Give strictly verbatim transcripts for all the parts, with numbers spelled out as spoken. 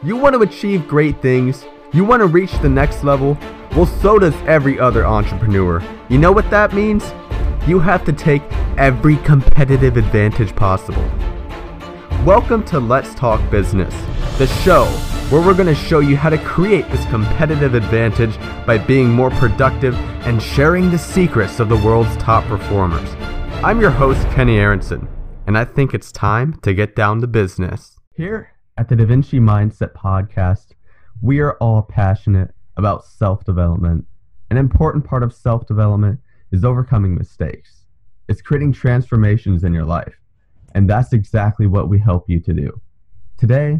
You want to achieve great things? You want to reach the next level? Well, so does every other entrepreneur. You know what that means? You have to take every competitive advantage possible. Welcome to Let's Talk Business, the show where we're going to show you how to create this competitive advantage by being more productive and sharing the secrets of the world's top performers. I'm your host, Kenny Aronson, and I think it's time to get down to business. Here at the Da Vinci Mindset Podcast, we are all passionate about self-development. An important part of self-development is overcoming mistakes. It's creating transformations in your life, and that's exactly what we help you to do. Today,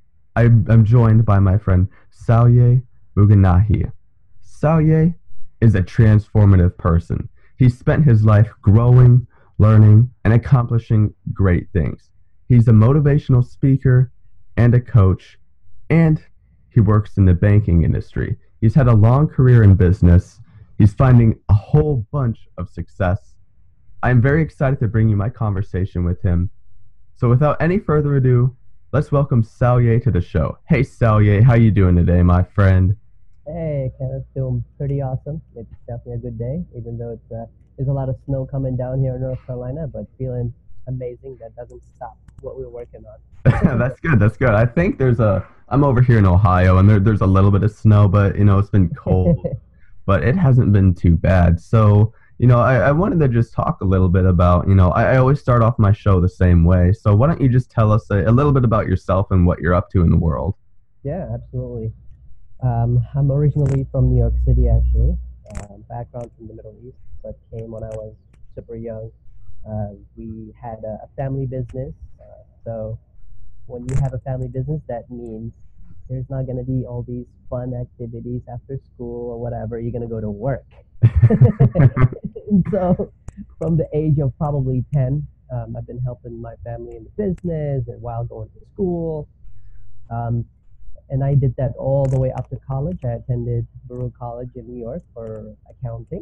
I'm joined by my friend Salye Buganahi. Salye is a transformative person. He spent his life growing, learning, and accomplishing great things. He's a motivational speaker and a coach, and he works in the banking industry. He's had a long career in business. He's finding a whole bunch of success. I'm very excited to bring you my conversation with him. So without any further ado, let's welcome Salye to the show. Hey Salye, how you doing today, my friend? Hey, Kenneth, doing pretty awesome. It's definitely a good day, even though it's uh, there's a lot of snow coming down here in North Carolina, but feeling amazing. That doesn't stop what we're working on. That's good. That's good. I think there's a. I'm over here in Ohio, and there, there's a little bit of snow, but you know it's been cold, but it hasn't been too bad. So you know, I, I wanted to just talk a little bit about. You know, I, I always start off my show the same way. So why don't you just tell us a, a little bit about yourself and what you're up to in the world? Yeah, absolutely. Um, I'm originally from New York City, actually. Um, background from the Middle East, but came when I was super young. Uh, we had a, a family business, uh, so when you have a family business, that means there's not going to be all these fun activities after school or whatever. You're going to go to work. So from the age of probably ten, um, I've been helping my family in the business and while going to school. Um, and I did that all the way up to college. I attended Baruch College in New York for accounting.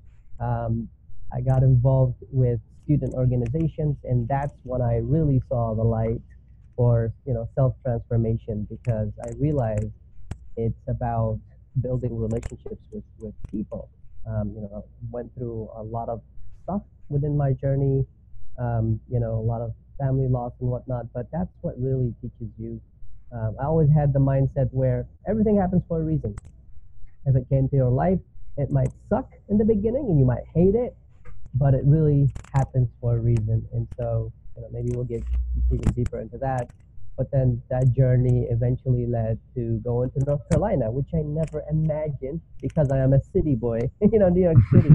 Um, I got involved with student organizations, and that's when I really saw the light for, you know, self-transformation, because I realized it's about building relationships with, with people. Um, you know, went through a lot of stuff within my journey, um, you know, a lot of family loss and whatnot, but that's what really teaches you. Um, I always had the mindset where everything happens for a reason. If it came to your life, it might suck in the beginning and you might hate it, but it really happens for a reason. And so, you know, maybe we'll get even deeper into that. But then that journey eventually led to going to North Carolina, which I never imagined because I am a city boy, you know, New York City.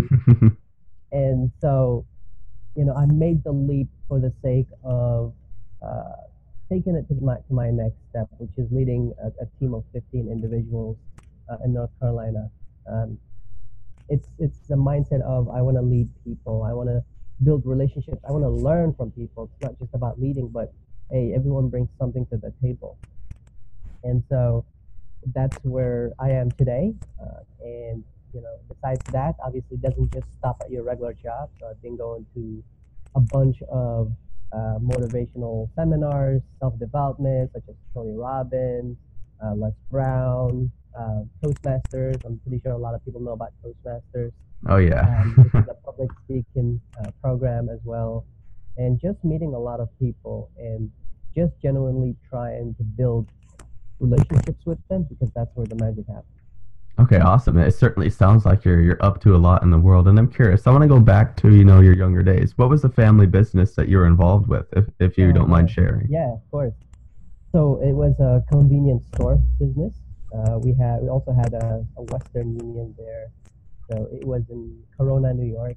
And so, you know, I made the leap for the sake of uh, taking it to my, to my next step, which is leading a, a team of fifteen individuals uh, in North Carolina. Um, it's it's the mindset of I want to lead people. I want to build relationships. I want to learn from people. It's not just about leading, but hey, everyone brings something to the table. And so that's where I am today. Uh, and, you know, besides that, obviously it doesn't just stop at your regular job. So I've been going to a bunch of uh, motivational seminars, self-development, such as Tony Robbins, uh, Les Brown, uh, Toastmasters. I'm pretty sure a lot of people know about Toastmasters. Oh, yeah. um, this is a public speaking uh, program as well. And just meeting a lot of people and just genuinely trying to build relationships with them, because that's where the magic happens. Okay, awesome. It certainly sounds like you're you're up to a lot in the world, and I'm curious. I want to go back to, you know, your younger days. What was the family business that you were involved with, if if you Oh, don't yeah. mind sharing? Yeah, of course. So it was a convenience store business. Uh, we had we also had a, a Western Union there. So it was in Corona, New York.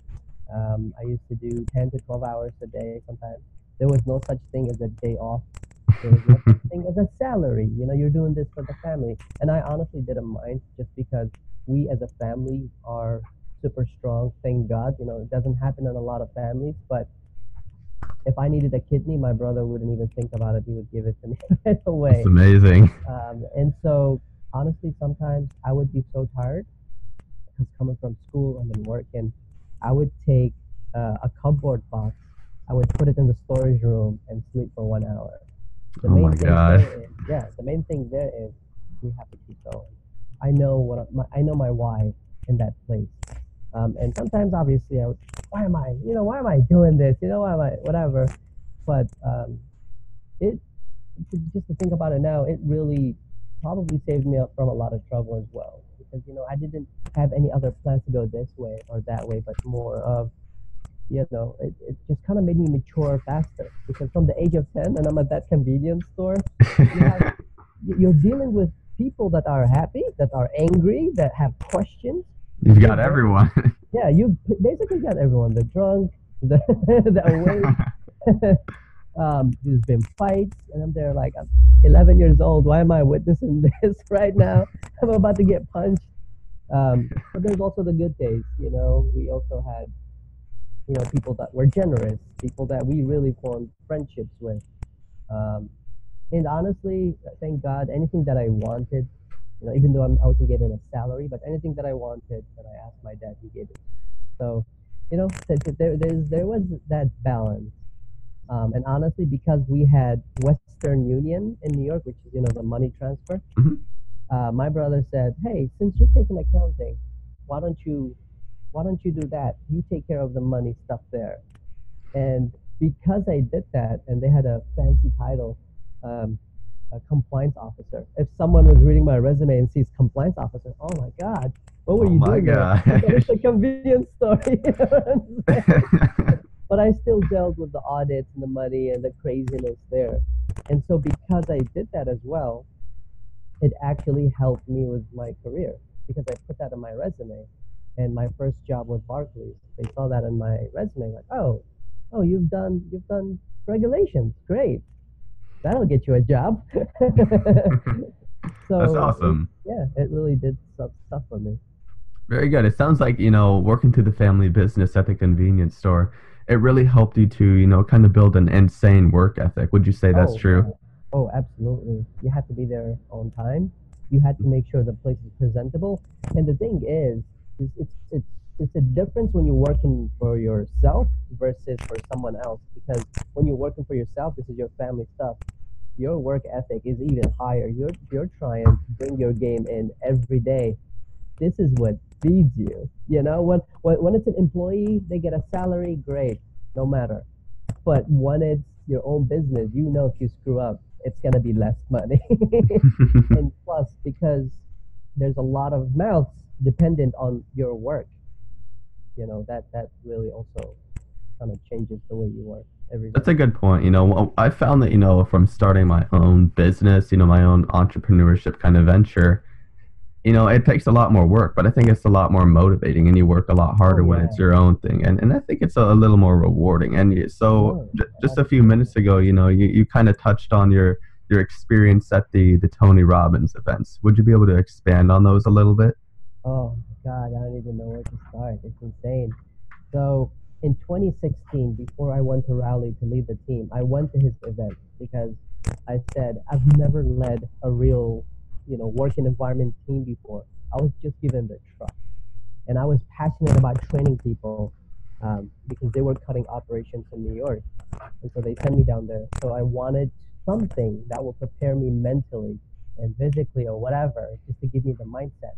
Um, I used to do ten to twelve hours a day sometimes. There was no such thing as a day off. There was no such thing as a salary. You know, you're doing this for the family. And I honestly didn't mind, just because we as a family are super strong, thank God. You know, it doesn't happen in a lot of families, but if I needed a kidney, my brother wouldn't even think about it. He would give it to me right away. That's amazing. Um, and so, honestly, sometimes I would be so tired, because coming from school and then work, and I would take uh, a cupboard box, I would put it in the storage room and sleep for one hour. The Oh main my thing God. there is yeah, the main thing there is we have to keep going. I know what I- my, I know my why in that place. Um, and sometimes, obviously, I would, why am I, you know, why am I doing this? You know, why am I, whatever. But um, it, just to think about it now, it really probably saved me from a lot of trouble as well. Because, you know, I didn't have any other plans to go this way or that way, but more of, you know, it, it just kind of made me mature faster. Because from the age of ten, and I'm at that convenience store, you have, you're dealing with people that are happy, that are angry, that have questions. You've got everyone. Yeah, you basically got everyone. The drunk, the the awake. um, there's been fights, and I'm there like I'm eleven years old. Why am I witnessing this right now? I'm about to get punched. Um, but there's also the good days. You know, we also had, you know, people that were generous, people that we really formed friendships with. Um, and honestly, thank God, anything that I wanted, you know, even though I'm, I wasn't getting a salary, but anything that I wanted, that I asked my dad, he gave it. So, you know, th- th- there there's, there was that balance. Um, and honestly, because we had Western Union in New York, which is, you know, the money transfer, Mhm. uh, my brother said, "Hey, since you're taking accounting, why don't you why don't you do that? You take care of the money stuff there." And because I did that, and they had a fancy title, um, a compliance officer. If someone was reading my resume and sees compliance officer, oh my God, what were Oh you my doing there? gosh. It's a convenience store. You know what I'm saying? But I still dealt with the audits and the money and the craziness there. And so because I did that as well, it actually helped me with my career because I put that on my resume. And my first job was Barclays. They saw that on my resume, like, oh, oh, you've done you've done regulations, great. That'll get you a job. That's So it, awesome. yeah, it really did stuff stuff for me. Very good. It sounds like, you know, working through the family business at the convenience store, it really helped you to, you know, kind of build an insane work ethic. Would you say that's Oh, true? oh, absolutely. You had to be there on time. You had to make sure the place is presentable. And the thing is, is it's it's it's a difference when you're working for yourself versus for someone else. Because when you're working for yourself, this is your family stuff. Your work ethic is even higher. You're you're trying to bring your game in every day. This is what feeds you. You know, when when when it's an employee, they get a salary, great, no matter. But when it's your own business, you know if you screw up, it's gonna be less money. And plus, because there's a lot of mouths dependent on your work, you know, that that really also kind of changes the way you work every day. That's a good point. You know, well, I found that, you know, from starting my own business, you know, my own entrepreneurship kind of venture, you know, it takes a lot more work, but I think it's a lot more motivating and you work a lot Oh harder when yeah, it's your own thing. And, and I think it's a, a little more rewarding. And y- so oh, j- just a few absolutely. minutes ago, you know, you, you kind of touched on your, your experience at the, the Tony Robbins events. Would you be able to expand on those a little bit? Oh God, I don't even know where to start. It's insane. So in twenty sixteen, before I went to Raleigh to lead the team, I went to his event because I said I've never led a real, you know, working environment team before. I was just given the trust, and I was passionate about training people um, because they were cutting operations in New York, and so they sent me down there. So I wanted something that will prepare me mentally and physically or whatever, just to give me the mindset.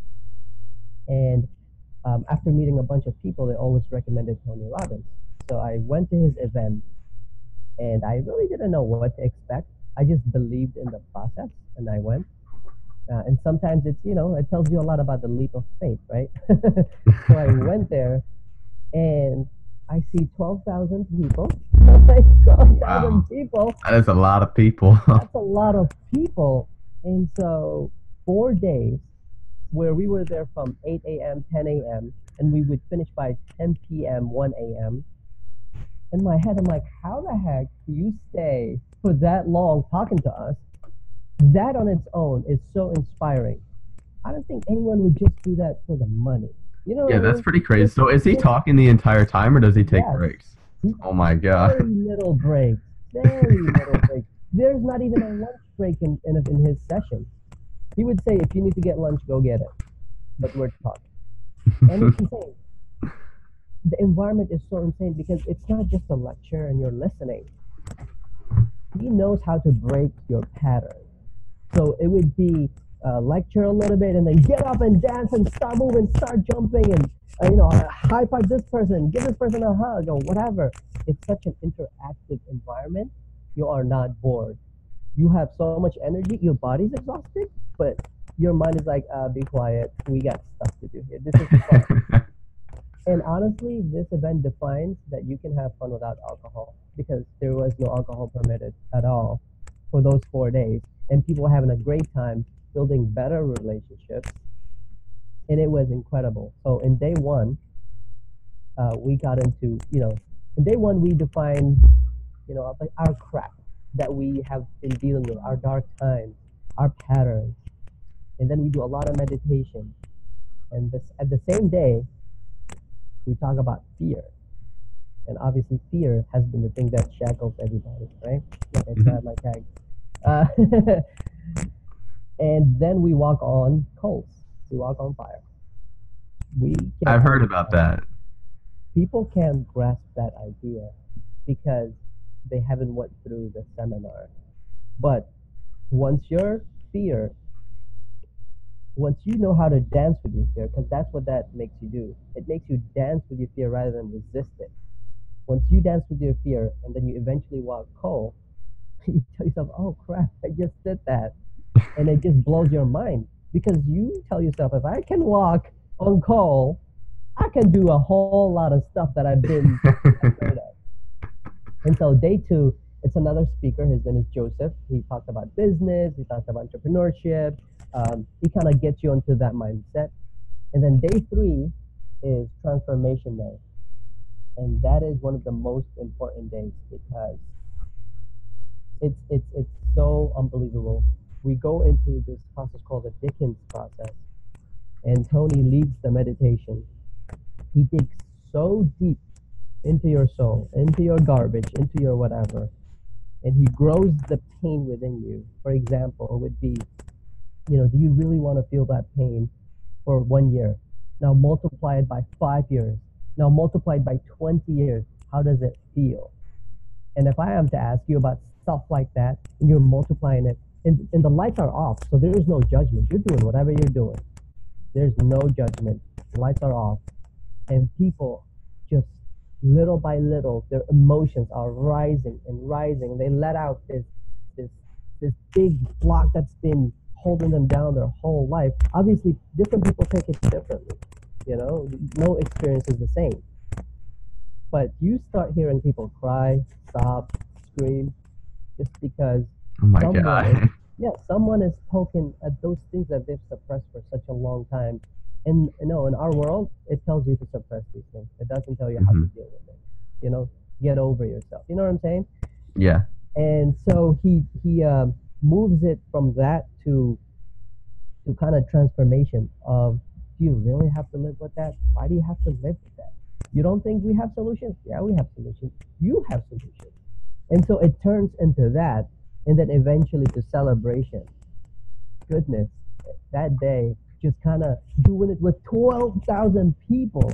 And um, after meeting a bunch of people, they always recommended Tony Robbins. So I went to his event, and I really didn't know what to expect. I just believed in the process, and I went. Uh, and sometimes it's, you know, it tells you a lot about the leap of faith, right? So I went there, and I see twelve thousand people. Like Wow. twelve thousand people, That is a lot of people. that's a lot of people. And so four days where we were there from eight a m, ten a m, and we would finish by ten p m, one a m. In my head, I'm like, how the heck do you stay for that long talking to us? That on its own is so inspiring. I don't think anyone would just do that for the money. You know what Yeah, I that's mean? pretty crazy. Just, So is he just talking the entire time or does he take yes. breaks? Oh my Very God. little breaks. Very little breaks. There's not even a lunch break in, in, in his session. He would say, if you need to get lunch, go get it. But we're talking. And it's insane. The environment is so insane because it's not just a lecture and you're listening. He knows how to break your pattern. So it would be uh, lecture a little bit and then get up and dance and start moving, start jumping, and uh, you know, uh, high five this person, give this person a hug or whatever. It's such an interactive environment. You are not bored. You have so much energy. Your body's exhausted, but your mind is like, uh, be quiet. We got stuff to do here. This is fun. And honestly, this event defines that you can have fun without alcohol because there was no alcohol permitted at all for those four days. And people were having a great time building better relationships. And it was incredible. So in day one, uh, we got into, you know, in day one, we defined, you know, like our crap that we have been dealing with, our dark times, our patterns. And then we do a lot of meditation. And this, at the same day, we talk about fear. And obviously fear has been the thing that shackles everybody, right? Like I said, my tag. Uh, and then we walk on coals. We walk on fire. We I've heard about that. People can't grasp that idea because they haven't went through the seminar. But once your fear, once you know how to dance with your fear, because that's what that makes you do. It makes you dance with your fear rather than resist it. Once you dance with your fear and then you eventually walk coal, you tell yourself, oh crap, I just did that. And it just blows your mind because you tell yourself, if I can walk on coal, I can do a whole lot of stuff that I've been afraid of. And so day two, it's another speaker. His name is Joseph. He talks about business. He talks about entrepreneurship. Um, he kind of gets you into that mindset. And then day three is transformation day. And that is one of the most important days because it's, it's, it's so unbelievable. We go into this process called the Dickens process. And Tony leads the meditation. He digs so deep into your soul, into your garbage, into your whatever. And he grows the pain within you. For example, it would be, you know, do you really want to feel that pain for one year? Now multiply it by five years. Now multiply it by twenty years. How does it feel? And if I am to ask you about stuff like that, and you're multiplying it, and, and the lights are off, so there is no judgment. You're doing whatever you're doing. There's no judgment. The lights are off. And people just little by little, their emotions are rising and rising. They let out this this this big block that's been holding them down their whole life. Obviously, different people take it differently. You know, no experience is the same. But you start hearing people cry, sob, scream, just because Oh my someone God. is, yeah, someone is poking at those things that they've suppressed for such a long time. And you know, in our world, it tells you to suppress these things. It doesn't tell you how to Mhm. deal with it. You know, get over yourself. You know what I'm saying? Yeah. And so he he um, moves it from that to to kind of transformation of, do you really have to live with that? Why do you have to live with that? You don't think we have solutions? Yeah, we have solutions. You have solutions. And so it turns into that, and then eventually to celebration. Goodness, that day, just kind of doing it with twelve thousand people.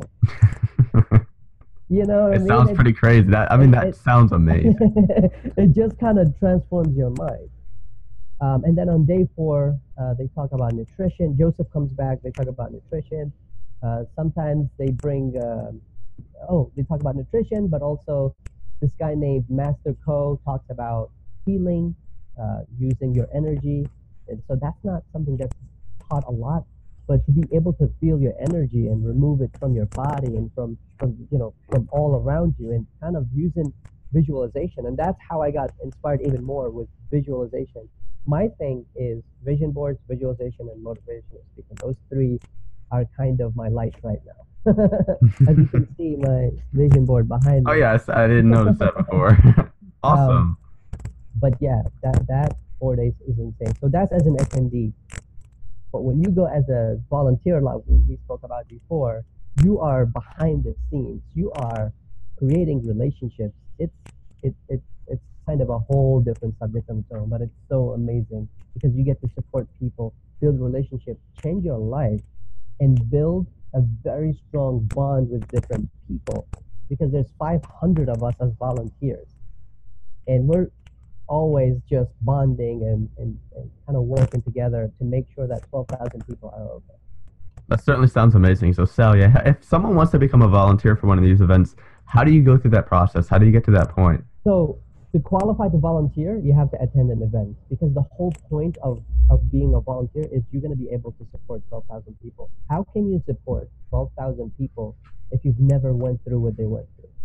You know what I It mean? sounds It- pretty crazy. That I mean, that it- sounds amazing. it just kind of transforms your mind. Um, and then on day four, uh, they talk about nutrition. Joseph comes back. They talk about nutrition. Uh, sometimes they bring, uh, oh, they talk about nutrition, but also this guy named Master Co talks about healing, uh, using your energy. And so that's not something that's taught a lot, but to be able to feel your energy and remove it from your body and from, from you know, from all around you, and kind of using visualization. And that's how I got inspired even more with visualization. My thing is vision boards, visualization, and motivational speaking. Those three are kind of my light right now. As you can see, my vision board behind me. Oh yes, I didn't notice that before. Awesome. But yeah, that that four days is insane. So that's as an attendee. But when you go as a volunteer, like we spoke about before, you are behind the scenes. You are creating relationships. It's it, it it's kind of a whole different subject on its own, but it's so amazing because you get to support people, build relationships, change your life, and build a very strong bond with different people. Because there's five hundred of us as volunteers, and we're always just bonding and, and, and kind of working together to make sure that twelve thousand people are okay. That certainly sounds amazing. So, Sal, yeah, if someone wants to become a volunteer for one of these events, how do you go through that process? How do you get to that point? So to qualify to volunteer, you have to attend an event, because the whole point of, of being a volunteer is you're going to be able to support twelve thousand people. How can you support twelve thousand people if you've never went through what they went through?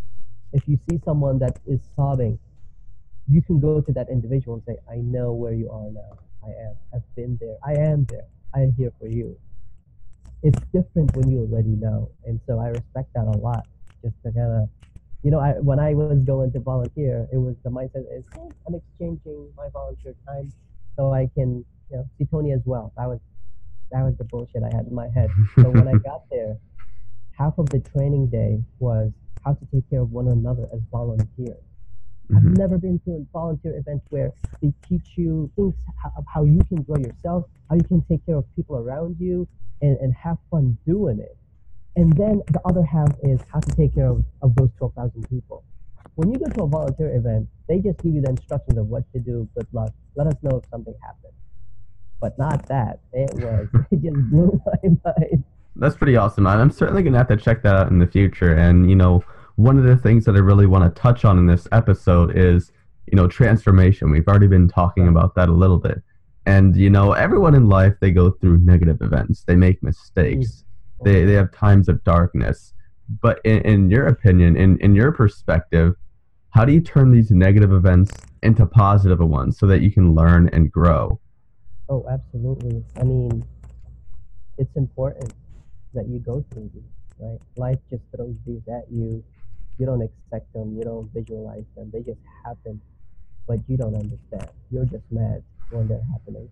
If you see someone that is sobbing, you can go to that individual and say, I know where you are now. I am. I've been there. I am there. I am here for you. It's different when you already know. And so I respect that a lot. Just to kind of, you know, I, when I was going to volunteer, it was the mindset is, hey, I'm exchanging my volunteer time so I can, you know, see Tony as well. That was, that was the bullshit I had in my head. So when I got there, half of the training day was how to take care of one another as volunteers. Mm-hmm. I've never been to a volunteer event where they teach you things of how you can grow yourself, how you can take care of people around you, and, and have fun doing it. And then the other half is how to take care of, of those twelve thousand people. When you go to a volunteer event, they just give you the instructions of what to do, good luck, let us know if something happens. But not that. It was, it just blew my mind. That's pretty awesome. I'm certainly going to have to check that out in the future. And, you know, one of the things that I really want to touch on in this episode is, you know, transformation. We've already been talking about that a little bit. And, you know, everyone in life, they go through negative events. They make mistakes. They they have times of darkness. But in, in your opinion, in, in your perspective, how do you turn these negative events into positive ones so that you can learn and grow? Oh, absolutely. I mean, it's important that you go through these, right? Life just throws these at you. You don't expect them. You don't visualize them. They just happen, but you don't understand. You're just mad when they're happening.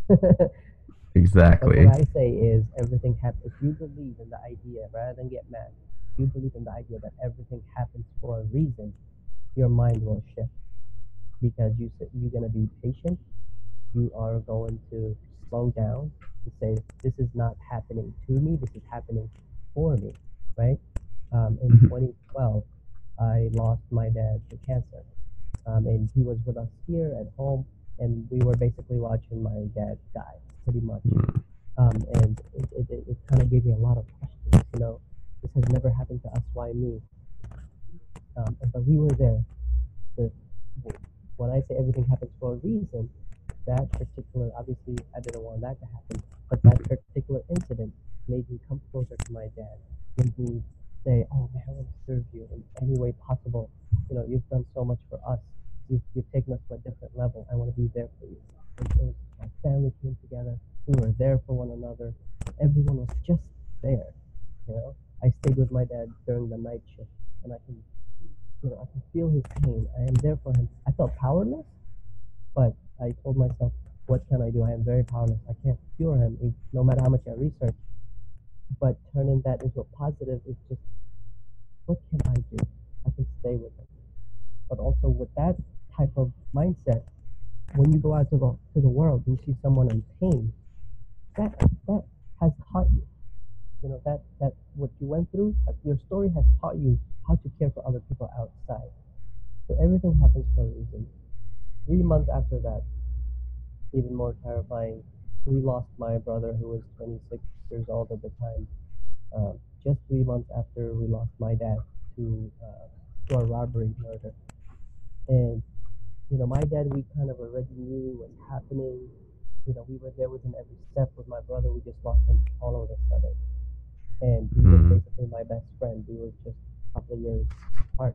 Exactly. But what I say is everything happens. If you believe in the idea, rather than get mad, if you believe in the idea that everything happens for a reason, your mind will shift, because you, you're going to be patient. You are going to slow down and say, this is not happening to me, this is happening for me, right? Um, in mm-hmm. twenty twelve, I lost my dad to cancer. Um, and he was with us here at home, and we were basically watching my dad die, pretty much. Mm-hmm. Um, and it, it, it, it kind of gave me a lot of questions, you know, this has never happened to us, why me? Um, but we were there. The, when I say everything happens for a reason, that particular, obviously I didn't want that to happen, but that particular incident made me come closer to my dad, made me say, oh man, I want to serve you in any way possible. You know, you've done so much for us. You've, you've taken us to a different level. I want to be there for you. And so my family came together. We were there for one another. Everyone was just there. You know, I stayed with my dad during the night shift, and I can, you know, I can feel his pain. I am there for him. I felt powerless, but I told myself, what can I do? I am very powerless. I can't cure him, if, no matter how much I research. But turning that into a positive is just, what can I do? I can stay with him. But also with that type of mindset, when you go out to the to the world and you see someone in pain, that that has taught you, you know, that that what you went through, your story has taught you how to care for other people outside. So everything happens for a reason. Three months after that, even more terrifying, we lost my brother, who was twenty-six years old at the time. Um, just three months after we lost my dad to uh, to a robbery murder. And, you know, my dad, we kind of already knew what was happening. You know, we were there with him every step. With my brother, we just lost him all of a sudden. And he mm-hmm. was basically my best friend. We were just a couple of years apart.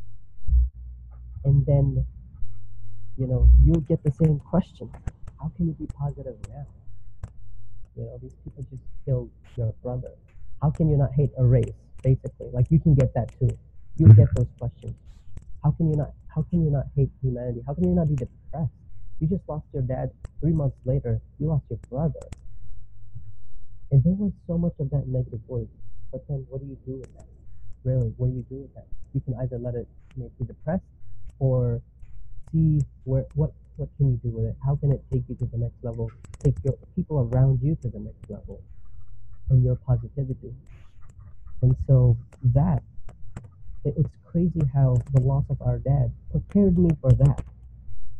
And then, you know, you get the same question. How can you be positive now? You know, these people just killed your brother. How can you not hate a race, basically? Like, you can get that too. You get those questions. How can you not, how can you not hate humanity? How can you not be depressed? You just lost your dad. Three months later, you lost your brother. And there was so much of that negative voice. But then what do you do with that? Really, what do you do with that? You can either let it make you depressed, or see where what what can you do with it? How can it take you to the next level? Take your people around you to the next level, and your positivity. And so that, it, it's crazy how the loss of our dad prepared me for that.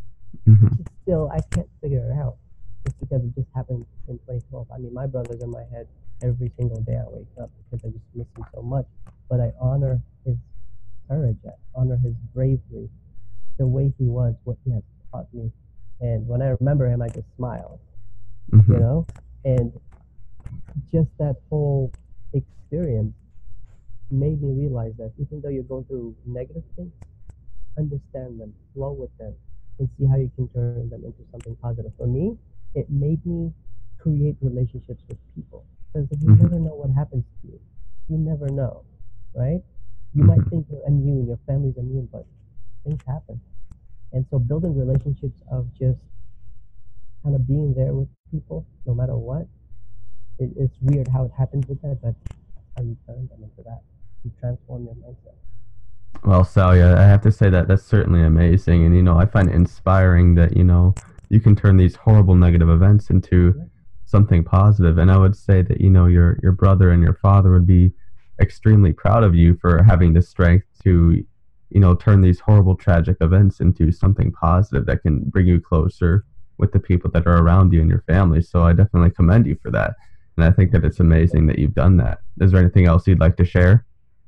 Hmm. Just still, I can't figure it out. It's because it just happened in twenty twelve. I mean, my brother's in my head every single day I wake up because I just miss him so much. But I honor his courage. I honor his bravery, the way he was, what he has taught me. And when I remember him, I just smile, you Hmm. know? And just that whole experience made me realize that even though you're going through negative things, understand them, flow with them, and see how you can turn them into something positive. For me, it made me create relationships with people because you Hmm. never know what happens to you. You never know, right? You might Hmm. think you're immune, your family's immune, but things happen. And so building relationships of just kind of being there with people, no matter what, it, it's weird how it happens with that, but that's how you turn them into that. You transform your mindset. Well, Salia, I have to say that that's certainly amazing, and you know, I find it inspiring that you know you can turn these horrible negative events into Yeah. something positive. And I would say that you know your your brother and your father would be extremely proud of you for having the strength to you know turn these horrible tragic events into something positive that can bring you closer with the people that are around you and your family. So I definitely commend you for that, and I think that it's amazing that you've done that. Is there anything else you'd like to share?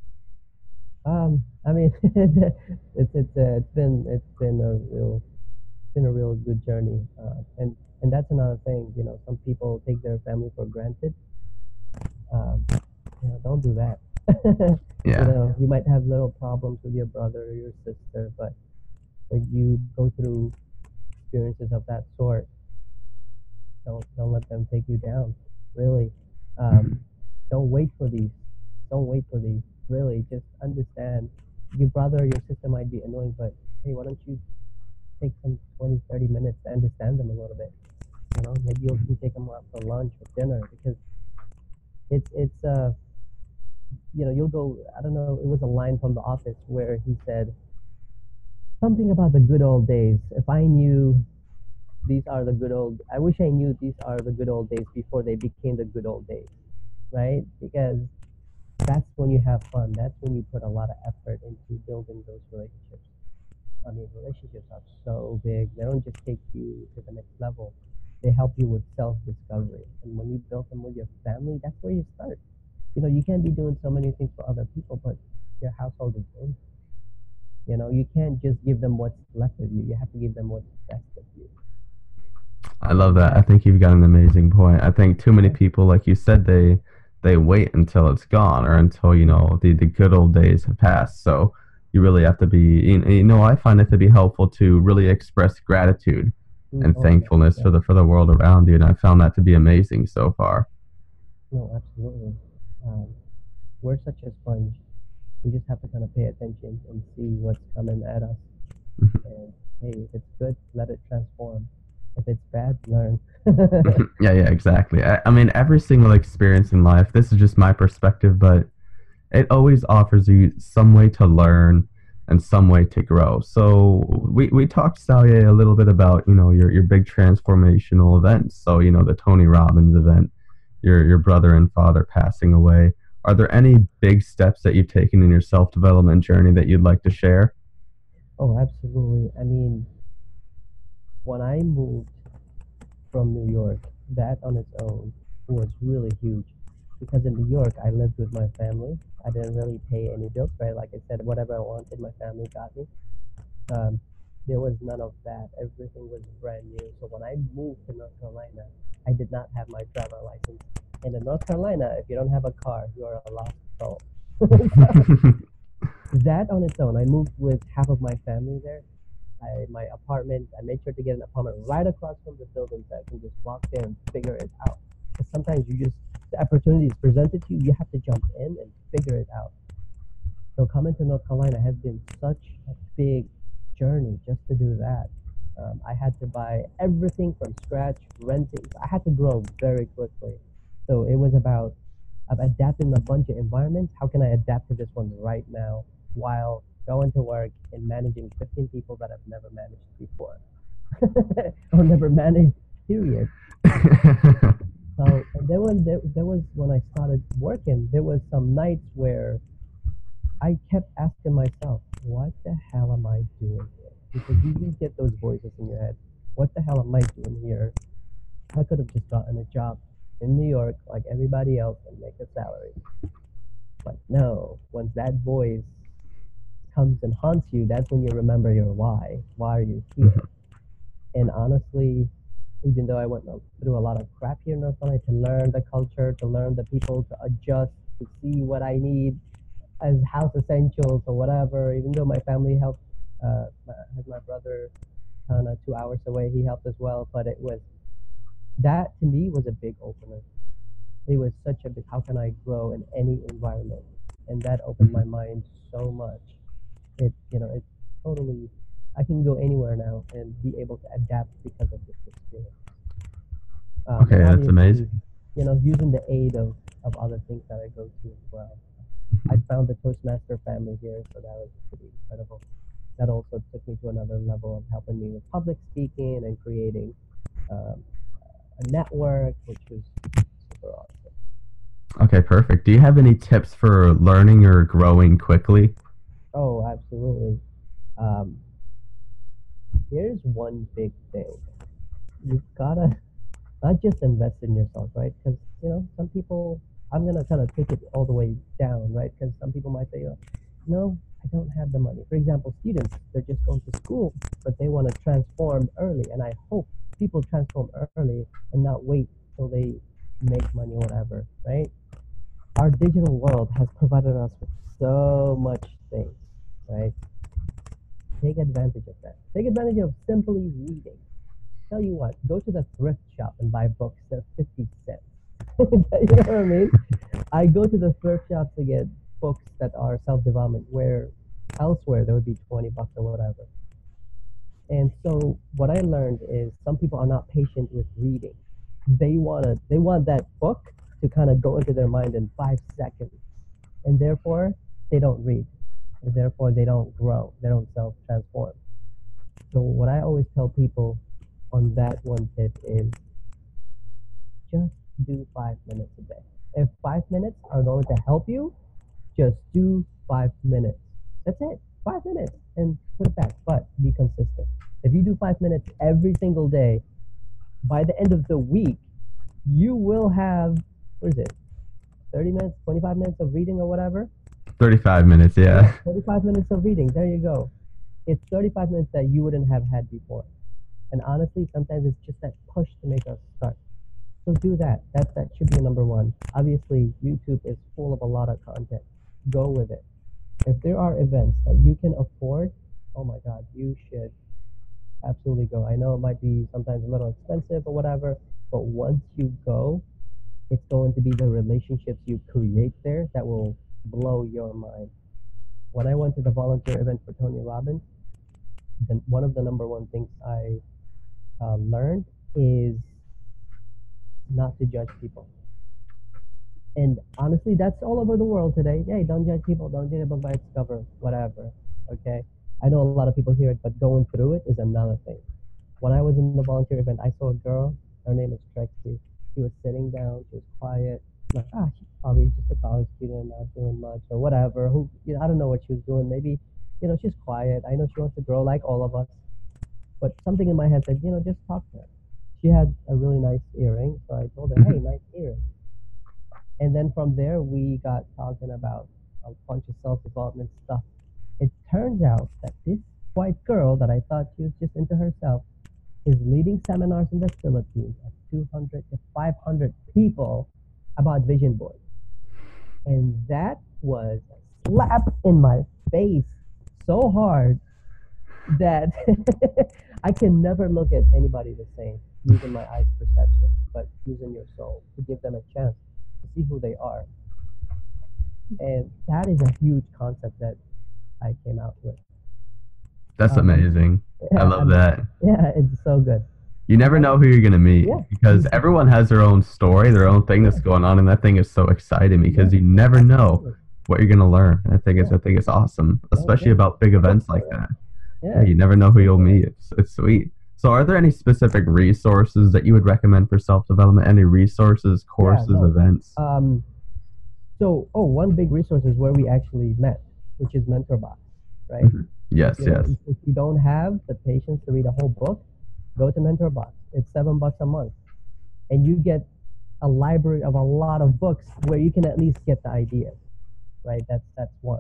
Um, I mean, it's it's uh, it's been it's been a real it's been a real good journey, uh, and and that's another thing. You know, some people take their family for granted. Um, you know, don't do that. You Yeah. know, you might have little problems with your brother or your sister, but when you go through experiences of that sort, don't don't let them take you down. Really, um, Mhm. don't wait for these. Don't wait for these. Really, just understand. Your brother or your sister might be annoying, but hey, why don't you take some twenty, thirty minutes to understand them a little bit? You know, maybe you can take them out for lunch or dinner because it's it's uh you know you'll go. I don't know. It was a line from The Office where he said something about the good old days. If I knew these are the good old, I wish I knew these are the good old days before they became the good old days, right? Because that's when you have fun. That's when you put a lot of effort into building those relationships. I mean, relationships are so big. They don't just take you to the next level. They help you with self-discovery. And when you build them with your family, that's where you start. You know, you can't be doing so many things for other people, but your household is in. You know, you can't just give them what's left of you. You have to give them what's best of you. I love And that. I that, think you've got an amazing point. I think too many yeah, people, like you said, they they wait until it's gone or until you know the the good old days have passed. So you really have to be. You you know, I find it to be helpful to really express gratitude mm, and oh yeah, thankfulness yeah. for the for the world around you, and I found that to be amazing so far. No, absolutely. Um, we're such a sponge. We just have to kind of pay attention and see what's coming at us. And hey, if it's good, let it transform. If it's bad, learn. Yeah, yeah, exactly. I, I mean, every single experience in life. This is just my perspective, but it always offers you some way to learn and some way to grow. So we, we talked, Salye, a little bit about, you know, your, your big transformational events. So, you know, the Tony Robbins event, your your brother and father passing away. Are there any big steps that you've taken in your self development journey that you'd like to share? Oh, absolutely. I mean, when I moved from New York, that on its own was really huge. Because in New York, I lived with my family. I didn't really pay any bills, right? Like I said, whatever I wanted, my family got me. Um, there was none of that. Everything was brand new. So when I moved to North Carolina, I did not have my driver license. And in North Carolina, if you don't have a car, you are a lost soul. So that on its own, I moved with half of my family there. I, my apartment, I made sure to get an apartment right across from the building so I can just walk there and figure it out. Because sometimes you just, the opportunity is presented to you, you have to jump in and figure it out. So coming to North Carolina has been such a big journey just to do that. Um, I had to buy everything from scratch, renting. I had to grow very quickly. So it was about of adapting a bunch of environments. How can I adapt to this one right now while going to work and managing fifteen people that I've never managed before or never managed, period. So there was there, there was when I started working, there was some nights where I kept asking myself, what the hell am I doing here? Because you just get those voices in your head. what the hell am I doing here? I could have just gotten a job in New York like everybody else and make a salary. But no, once that voice comes and haunts you, that's when you remember your why. Why are you here? And honestly, even though I went through a lot of crap here in North Carolina to learn the culture, to learn the people, to adjust, to see what I need as house essentials or whatever, even though my family helped, uh, has my brother kind of two hours away, he helped as well, but it was, that to me was a big opener. It was such a big, how can I grow in any environment? And that opened my mind so much. It, you know, it's totally, I can go anywhere now and be able to adapt because of this experience. Um, Okay, that's obviously, amazing. You know, using the aid of, of other things that I go to as well. I found the Toastmaster family here, so that was pretty incredible. That also took me to another level of helping me with public speaking and creating um, a network, which was super awesome. Okay, perfect. Do you have any tips for learning or growing quickly? Oh, absolutely. Um, here's one big thing. You've gotta not just invest in yourself, right? Because, you know, some people, I'm going to kind of take it all the way down, right? Because some people might say, oh, no, I don't have the money. For example, students, they're just going to school, but they want to transform early. And I hope people transform early and not wait till they make money or whatever, right? Our digital world has provided us with so much things, right? Take advantage of that. Take advantage of simply reading. Tell you what, go to the thrift shop and buy books that are fifty cents. You know what I mean? I go to the thrift shops to get books that are self-development, where elsewhere there would be twenty bucks or whatever. And so what I learned is some people are not patient with reading. They want to, they want that book to kind of go into their mind in five seconds. And therefore, they don't read. And therefore, they don't grow. They don't self-transform. So what I always tell people on that one tip is just do five minutes a day. If five minutes are going to help you, just do five minutes. That's it. Five minutes and put it back. But be consistent. If you do five minutes every single day, by the end of the week, you will have, what is it, thirty minutes, twenty-five minutes of reading or whatever? thirty-five minutes, yeah. thirty-five minutes of reading. There you go. It's thirty-five minutes that you wouldn't have had before. And honestly, sometimes it's just that push to make us start. So do that. That that should be number one. Obviously, YouTube is full of a lot of content. Go with it. If there are events that you can afford, oh my God, you should absolutely go. I know it might be sometimes a little expensive or whatever, but once you go, it's going to be the relationships you create there that will blow your mind. When I went to the volunteer event for Tony Robbins, then one of the number one things I uh, learned is not to judge people. And honestly, that's all over the world today. Hey, don't judge people. Don't judge a book by its cover, whatever. Okay? I know a lot of people hear it, but going through it is another thing. When I was in the volunteer event, I saw a girl. Her name is Trexie. She was sitting down. She was quiet. I'm like, ah, she's probably just a college student, not doing much or whatever. Who, you know, I don't know what she was doing. Maybe, you know, she's quiet. I know she wants to grow like all of us. But something in my head said, you know, just talk to her. She had a really nice earring, so I told her, hey, nice earring. And then from there, we got talking about a bunch of self-development stuff. It turns out that this white girl that I thought she was just into herself is leading seminars in the Philippines of two hundred to five hundred people about vision boards. And that was a slap in my face so hard that I can never look at anybody the same using my eyes perception, but using your soul to give them a chance to see who they are. And that is a huge concept that I came out with. That's Um, amazing. yeah, I love I'm- that. Yeah, it's so good. You never know who you're gonna meet Yeah. because everyone has their own story, their own thing that's going on, and that thing is so exciting because you never know what you're gonna learn. I think it's I think it's awesome, especially yeah. about big events like that. Yeah. Yeah, you never know who you'll meet. It's, it's sweet. So, are there any specific resources that you would recommend for self development? Any resources, courses, no. events? Um, so, oh, one big resource is where we actually met, which is MentorBox, right? Mhm. Yes, You know, yes. if- If you don't have the patience to read a whole book, Go to MentorBox. It's seven bucks a month, and you get a library of a lot of books where you can at least get the ideas, right? That's that's one.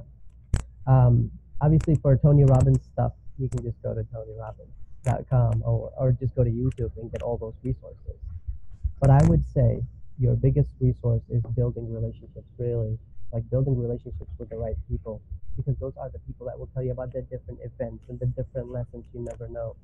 Um, Obviously, for Tony Robbins stuff, you can just go to tony robbins dot com or, or just go to YouTube and get all those resources. But I would say your biggest resource is building relationships, really, like building relationships with the right people, because those are the people that will tell you about the different events and the different lessons you never know.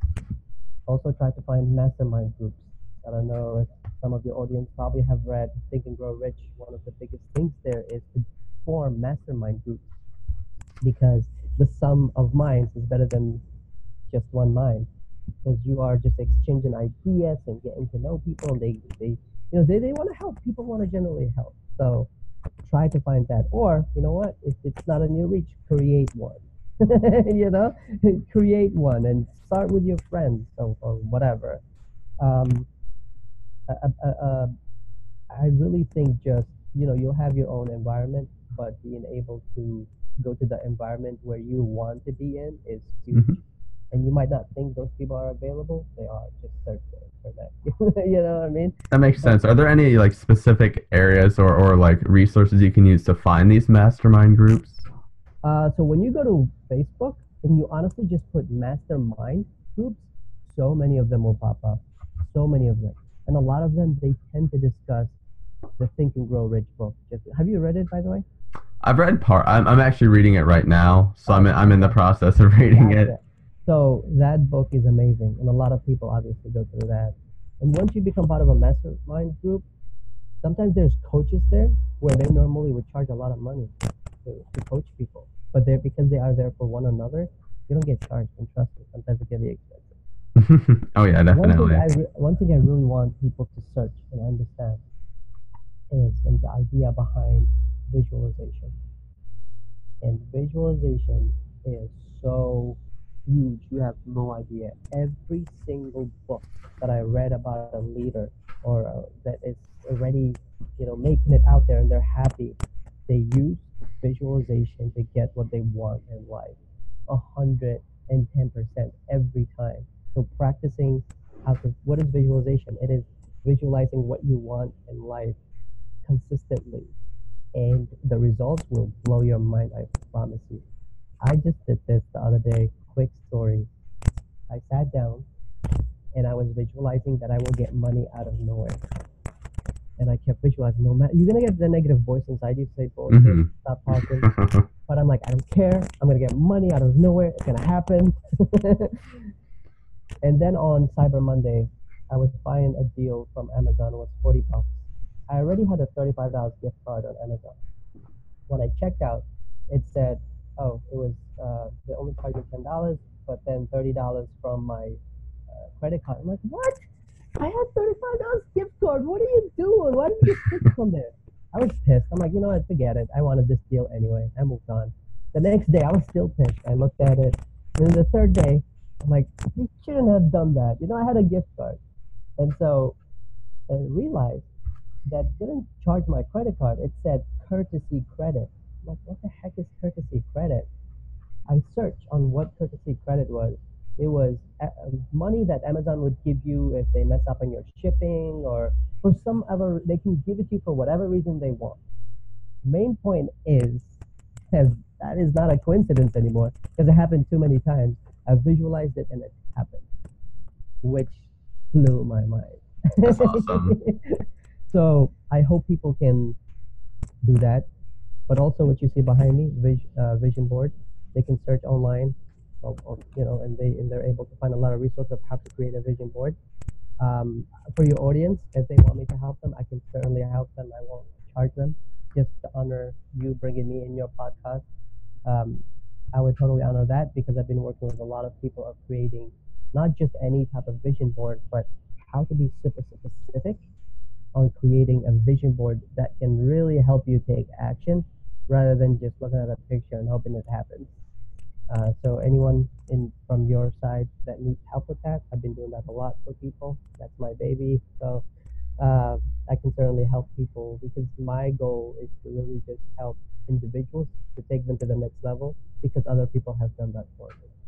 Also, try to find mastermind groups. I don't know if some of your audience probably have read Think and Grow Rich. One of the biggest things there is to form mastermind groups, because the sum of minds is better than just one mind, because you are just exchanging ideas and getting to know people, and they, they you know they, they want to help. People want to generally help, so try to find that. Or you know what, if it's not in your reach, create one. you know create one and start with your friends or, or whatever. um, uh, uh, uh, I really think just, you know, you'll have your own environment, but being able to go to the environment where you want to be in is huge. Hmm. And you might not think those people are available. They are. Just search there for that. you know what I mean? That makes But sense. Are there any like specific areas or, or like resources you can use to find these mastermind groups? uh, so when you go to Facebook and you honestly just put mastermind groups, so many of them will pop up. So many of them. And a lot of them, they tend to discuss the Think and Grow Rich book. Just, have you read it, by the way? I've read part. I'm, I'm actually reading it right now, so I'm Oh, I'm in the process of reading it. gotcha. So that book is amazing, and a lot of people obviously go through that. And once you become part of a mastermind group, sometimes there's coaches there where they normally would charge a lot of money to, to coach people, but they're because they are there for one another, you don't get charged. And trust me, sometimes it can be expensive. Oh yeah, One thing definitely. I re- one thing I really want people to search and understand is and the idea behind visualization. And visualization is so huge. You have no idea. Every single book that I read about a leader or uh, that is already, you know, making it out there and they're happy, they use visualization to get what they want in life. A hundred and ten percent every time. So practicing how to, what is visualization? It is visualizing what you want in life consistently, and the results will blow your mind, I promise you. I just did this the other day. Quick story. I sat down and I was visualizing that I will get money out of nowhere. And I kept visualizing, no matter, you're going to get the negative voice inside you say, bullshit, Hmm. stop talking. But I'm like, I don't care. I'm going to get money out of nowhere. It's going to happen. And then on Cyber Monday, I was buying a deal from Amazon. It was forty bucks. I already had a thirty-five dollars gift card on Amazon. When I checked out, it said, oh, it was, uh, they only charged me ten dollars, but then thirty dollars from my uh, credit card. I'm like, what? I had thirty-five dollars gift card. What are you doing? Why did you just take it from there? I was pissed. I'm like, you know what? Forget it. I wanted this deal anyway. I moved on. The next day, I was still pissed. I looked at it. And then the third day, I'm like, you shouldn't have done that. You know, I had a gift card. And so I realized that didn't charge my credit card. It said courtesy credit. I'm like, what the heck is courtesy credit? I searched on what courtesy credit was. It was uh, money that Amazon would give you if they mess up on your shipping or for some other, they can give it to you for whatever reason they want. Main point is, as that is not a coincidence anymore because it happened too many times. I visualized it and it happened, which blew my mind. That's awesome. So I hope people can do that. But also what you see behind me, vis- uh, vision board, they can search online, or, or, you know, and they and they're able to find a lot of resources of how to create a vision board. Um, for your audience, if they want me to help them, I can certainly help them. I won't charge them, just to honor you bringing me in your podcast. Um, I would totally honor that because I've been working with a lot of people of creating not just any type of vision board, but how to be super specific on creating a vision board that can really help you take action rather than just looking at a picture and hoping it happens. Uh, so anyone in from your side that needs help with that, I've been doing that a lot for people. That's my baby. So uh, I can certainly help people because my goal is to really just help individuals to take them to the next level because other people have done that for me.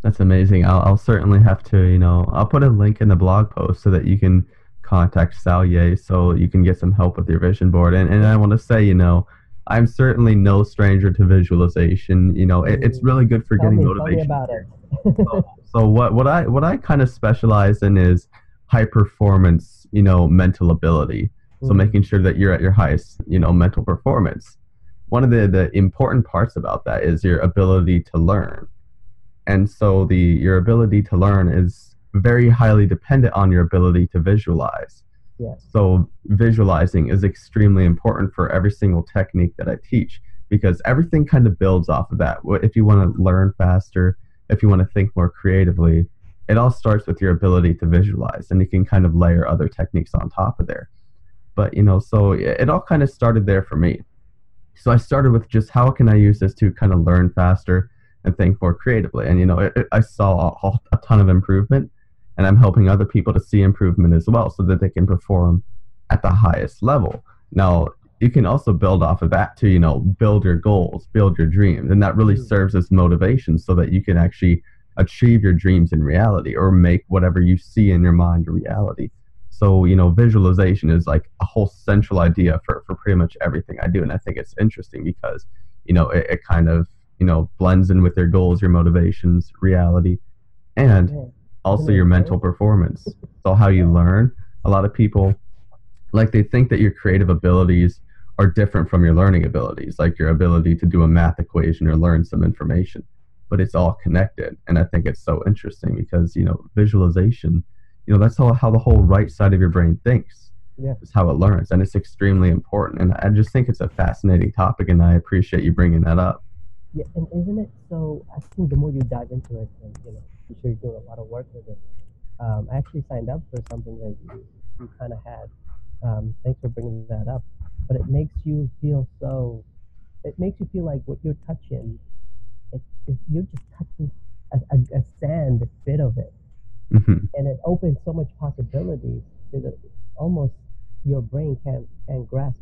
That's amazing. I'll, I'll certainly have to, you know, I'll put a link in the blog post so that you can contact Salye so you can get some help with your vision board. And, and I want to say, you know, I'm certainly no stranger to visualization. You know, it, it's Mm, really good for tell getting me, tell me motivation about too. it. So, so what, what I what I kind of specialize in is high performance, you know, mental ability. So Mm, making sure that you're at your highest, you know, mental performance. One of the, the important parts about that is your ability to learn. And so the your ability to learn is very highly dependent on your ability to visualize. yes. So visualizing is extremely important for every single technique that I teach because everything kind of builds off of that. If you want to learn faster, if you want to think more creatively, it all starts with your ability to visualize, and you can kind of layer other techniques on top of there. But you know, so it all kind of started there for me. So I started with just how can I use this to kind of learn faster and think more creatively. And you know, it, it, I saw a, a ton of improvement, and I'm helping other people to see improvement as well, so that they can perform at the highest level. Now, you can also build off of that to you know build your goals, build your dreams, and that really Mm, serves as motivation so that you can actually achieve your dreams in reality or make whatever you see in your mind a reality. So, you know, visualization is like a whole central idea for, for pretty much everything I do. And I think it's interesting because, you know, it, it kind of, you know, blends in with your goals, your motivations, reality, and yeah. Isn't also it your insane? mental performance. So how you Yeah. learn, a lot of people like they think that your creative abilities are different from your learning abilities, like your ability to do a math equation or learn some information. But it's all connected. And I think it's so interesting because, you know, visualization, you know, that's how, how the whole right side of your brain thinks, Yeah. is how it learns. And it's extremely important. And I just think it's a fascinating topic. And I appreciate you bringing that up. Yeah, and isn't it so? I think the more you dive into it, and you know, I'm sure you're doing a lot of work with it. Um, I actually signed up for something that you, you kind of had. Um, thanks for bringing that up. But it makes you feel so. It makes you feel like what you're touching, it, it, you're just touching a, a, a sand bit of it, Hmm. and it opens so much possibilities that almost your brain can't can't grasp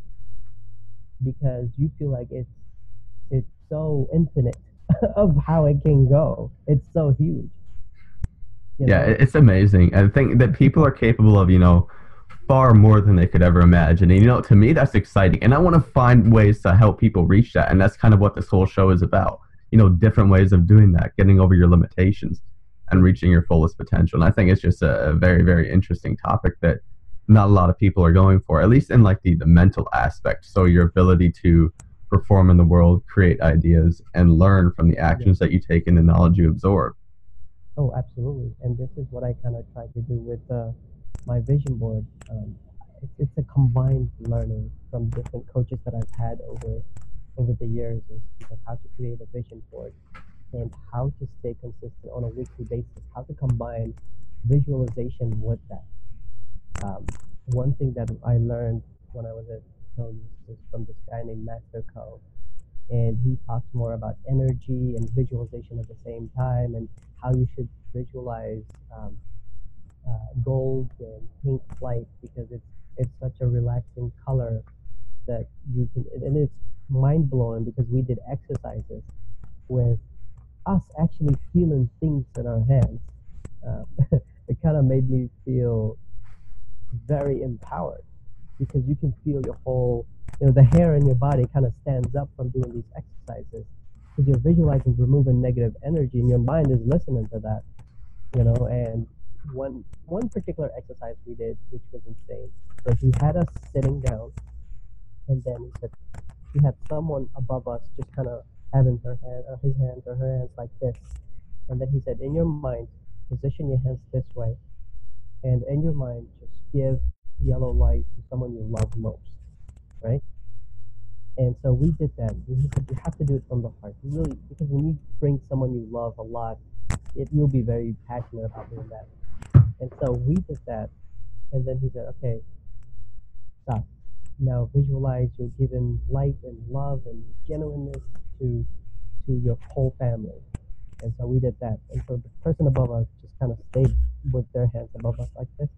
because you feel like it's it's so infinite of how it can go. It's so huge, you Yeah, know? it- it's amazing. I think that people are capable of, you know, far more than they could ever imagine. And, you know, to me, that's exciting. And I want to find ways to help people reach that. And that's kind of what this whole show is about. You know, different ways of doing that, getting over your limitations and reaching your fullest potential. And I think it's just a, a very, very interesting topic that not a lot of people are going for, at least in like the, the mental aspect. So your ability to perform in the world, create ideas, and learn from the Yeah. actions that you take and the knowledge you absorb. Oh, absolutely. And this is what I kind of try to do with uh, my vision board. Um, it's, it's a combined learning from different coaches that I've had over over the years is you know, how to create a vision board and how to stay consistent on a weekly basis, how to combine visualization with that. Um, one thing that I learned when I was at Tony's was from this guy named Master Co. And he talks more about energy and visualization at the same time and how you should visualize um, uh, gold and pink light because it's it's such a relaxing color that you can and it's mind blowing because we did exercises with us actually feeling things in our hands. Uh, it kind of made me feel very empowered because you can feel your whole, you know, the hair in your body kind of stands up from doing these exercises because you're visualizing removing negative energy and your mind is listening to that, you know. And one one particular exercise we did, which was insane. So he had us sitting down, and then he said he had someone above us just kind of having her hand, or his hands or her hands like this, and then he said, in your mind, position your hands this way, and in your mind, just give yellow light to someone you love most, right? And so we did that. We said you have to do it from the heart. You really, because when you bring someone you love a lot, it, you'll be very passionate about doing that. And so we did that. And then he said, okay, stop. Now visualize you're giving light and love and genuineness to to your whole family. And so we did that. And so the person above us just kind of stayed with their hands above us like this.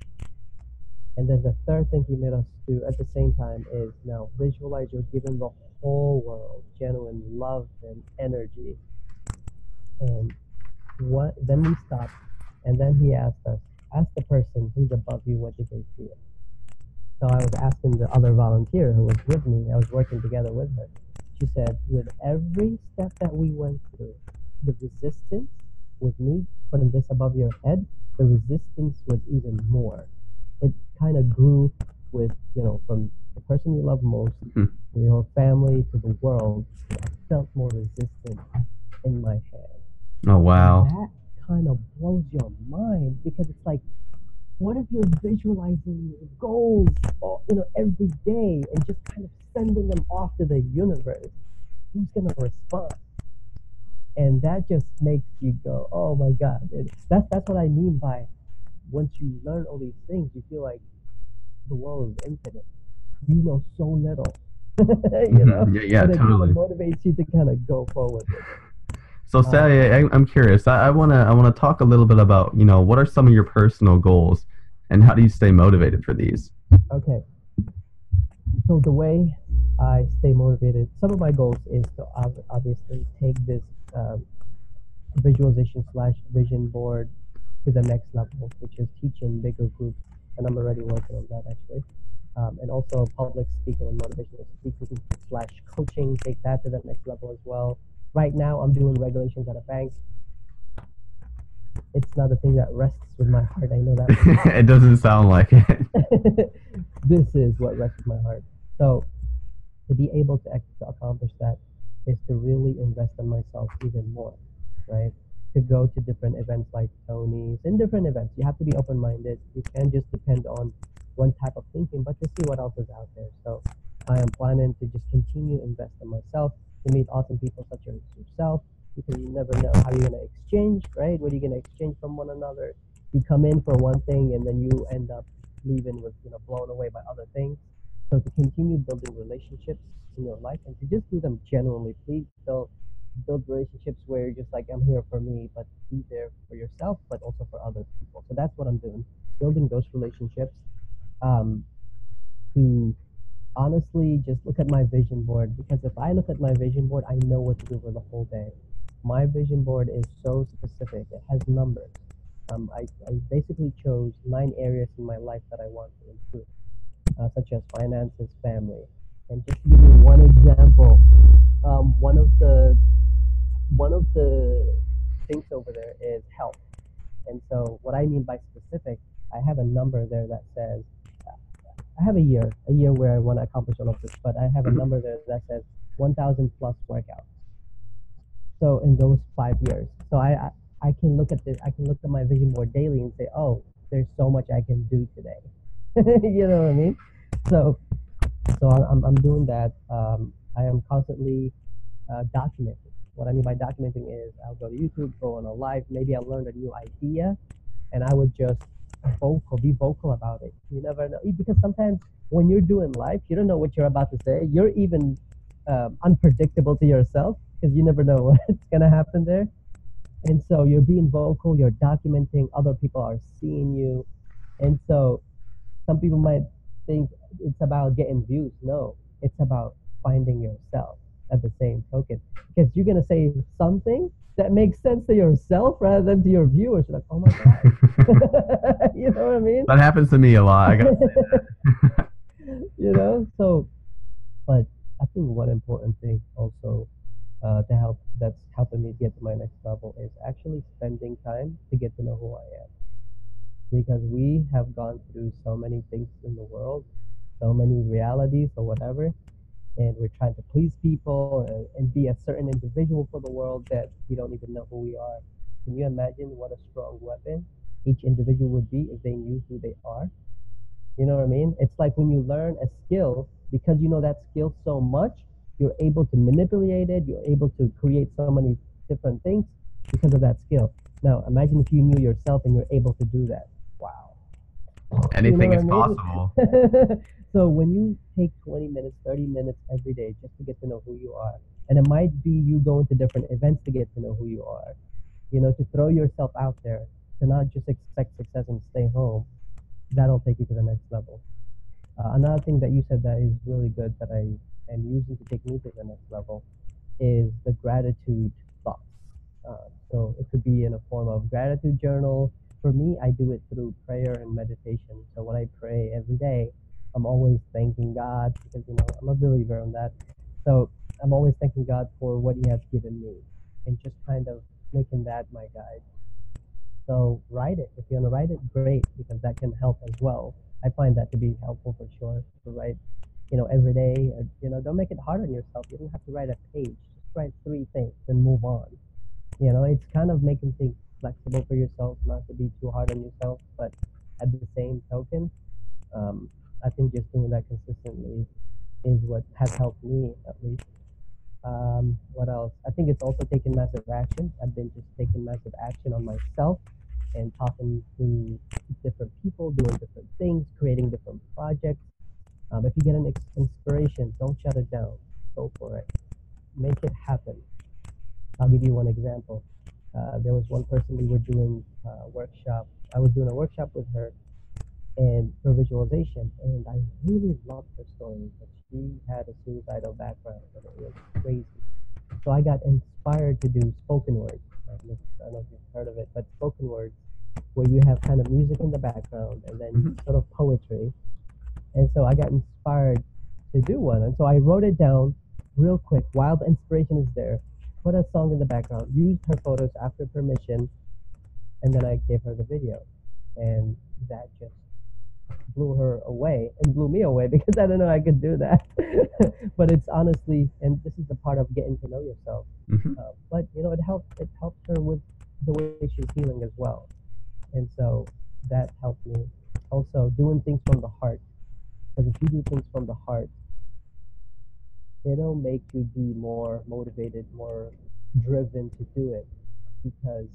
And then the third thing he made us do at the same time is now visualize you're giving the whole world genuine love and energy. And what, then we stopped, and then he asked us, ask the person who's above you, what did they feel? So I was asking the other volunteer who was with me, I was working together with her. She said, with every step that we went through, the resistance with me putting this above your head, the resistance was even more. It kind of grew with, you know, from the person you love most, Hmm. to your family, to the world. I felt more resistance in my head. Oh, wow. And that kind of blows your mind because it's like, what if you're visualizing your goals, all, you know, every day and just kind of sending them off to the universe? Who's gonna respond? And that just makes you go, oh my God. It, that's that's what I mean by once you learn all these things, you feel like the world is infinite. You know so little, you know, Mhm. Yeah, yeah, and it kind of totally. motivates you to kind of go forward with it. So, Um, Sally, I, I'm curious. I, I wanna I wanna talk a little bit about, you know, what are some of your personal goals, and how do you stay motivated for these? okay, so the way I stay motivated, some of my goals is to ob- obviously take this um, visualization slash vision board to the next level, which is teaching bigger groups, and I'm already working on that actually. Um, and also public speaking and motivational speaking slash coaching, take that to the next level as well. Right now, I'm doing regulations at a bank. It's not a thing that rests with my heart. I know that much. It doesn't sound like it. This is what rests with my heart. So to be able to, ex- to accomplish that is to really invest in myself even more, right? To go to different events like Tony's and different events. You have to be open minded. You can't just depend on one type of thinking, but to see what else is out there. So I am planning to just continue to invest in myself, to meet awesome people such as yourself, because you never know how you're going to exchange, right? What are you going to exchange from one another? You come in for one thing and then you end up leaving with, you know, blown away by other things. So to continue building relationships in your life and to just do them genuinely, please don't build relationships where you're just like, I'm here for me, but be there for yourself, but also for other people. So that's what I'm doing, building those relationships. Um, to honestly just look at my vision board, because if I look at my vision board, I know what to do for the whole day. My vision board is so specific. It has numbers. Um, I, I basically chose nine areas in my life that I want to improve, uh, such as finances, family. And just to give you one example, um, one of the one of the things over there is health. And so, what I mean by specific, I have a number there that says I have a year, a year where I want to accomplish all of this, but I have a Mhm. number there that says one thousand plus workouts. So in those five years, so I, I I can look at this, I can look at my vision board daily and say, oh, there's so much I can do today. You know what I mean? So so I'm I'm doing that. Um, I am constantly uh, documenting. What I mean by documenting is I'll go to YouTube, go on a live. Maybe I learned a new idea, and I would just vocal, be vocal about it. You never know, because sometimes when you're doing live, you don't know what you're about to say. You're even um, unpredictable to yourself because you never know what's gonna happen there. And so you're being vocal, you're documenting. Other people are seeing you, and so some people might think it's about getting views. No, it's about finding yourself at the same token. Because you're going to say something that makes sense to yourself rather than to your viewers. You're like, oh my God. You know what I mean? That happens to me a lot. I gotta say. You know? So, but I think one important thing also uh, to help that's helping me get to my next level is actually spending time to get to know who I am, because we have gone through so many things in the world, so many realities or whatever, and we're trying to please people and, and be a certain individual for the world that we don't even know who we are. Can you imagine what a strong weapon each individual would be if they knew who they are? You know what I mean? It's like when you learn a skill, because you know that skill so much, you're able to manipulate it, you're able to create so many different things because of that skill. Now, imagine if you knew yourself and you're able to do that. Wow. You know Anything what I is mean? possible. So when you take twenty minutes, thirty minutes every day just to get to know who you are, and it might be you going to different events to get to know who you are, you know, to throw yourself out there, to not just expect success and stay home, that'll take you to the next level. Uh, another thing that you said that is really good that I am using to take me to the next level is the gratitude thoughts. Uh, so it could be in a form of gratitude journal. For me, I do it through prayer and meditation. So when I pray every day, I'm always thanking God because you know I'm a believer in that. So I'm always thanking God for what He has given me, and just kind of making that my guide. So write it. If you want to write it, great, because that can help as well. I find that to be helpful for sure. To write, you know, every day. Uh, you know, don't make it hard on yourself. You don't have to write a page. Just write three things and move on. You know, it's kind of making things flexible for yourself, not to be too hard on yourself. But at the same token, um, I think just doing that consistently is what has helped me at least. Um, what else? I think it's also taking massive action. I've been just taking massive action on myself and talking to different people, doing different things, creating different projects. Um, if you get an ex- inspiration, don't shut it down. Go for it. Make it happen. I'll give you one example. Uh, there was one person we were doing a workshop. I was doing a workshop with her and for visualization, and I really loved her story. But she had a suicidal background, and it was crazy. So I got inspired to do spoken word. I don't know if I don't know if you've heard of it, but spoken words, where you have kind of music in the background and then Mhm. sort of poetry. And so I got inspired to do one. And so I wrote it down real quick while the inspiration is there, put a song in the background, used her photos after permission, and then I gave her the video. And that just blew her away and blew me away because I didn't know I could do that. But it's honestly, and this is the part of getting to know yourself. Mhm. Uh, but you know, it helped. It helped her with the way she's healing as well, and so that helped me. Also, doing things from the heart, because if you do things from the heart, it'll make you be more motivated, more driven to do it, because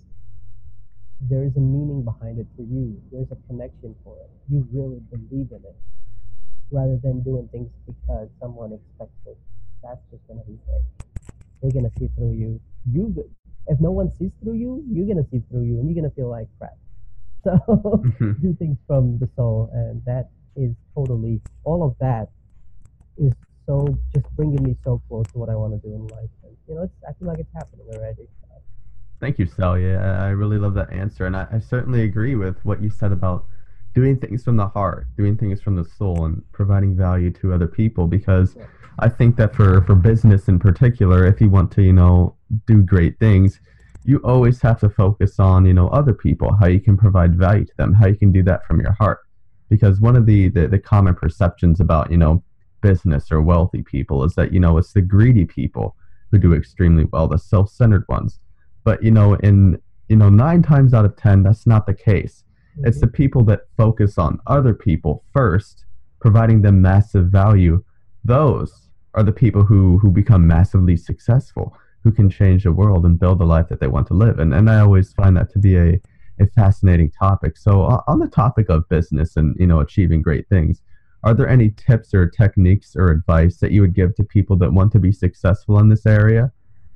there is a meaning behind it for you. There's a connection for it. You really believe in it, rather than doing things because someone expects it. That's just gonna be fake. They're gonna see through you. You, if no one sees through you, you're gonna see through you, and you're gonna feel like crap. So Mhm. do things from the soul, and that is totally all of that is so just bringing me so close to what I want to do in life. And you know, it's I feel like it's happening already. Thank you, Sal. Yeah, I really love that answer. And I, I certainly agree with what you said about doing things from the heart, doing things from the soul, and providing value to other people. Because Yeah. I think that for, for business in particular, if you want to, you know, do great things, you always have to focus on, you know, other people, how you can provide value to them, how you can do that from your heart. Because one of the, the, the common perceptions about, you know, business or wealthy people is that, you know, it's the greedy people who do extremely well, the self-centered ones. But you know, in you know, nine times out of ten, that's not the case. It's the Mm-hmm. people that focus on other people first, providing them massive value. Those are the people who who become massively successful, who can change the world and build the life that they want to live. And and I always find that to be a a fascinating topic. So uh, on the topic of business and you know achieving great things, are there any tips or techniques or advice that you would give to people that want to be successful in this area?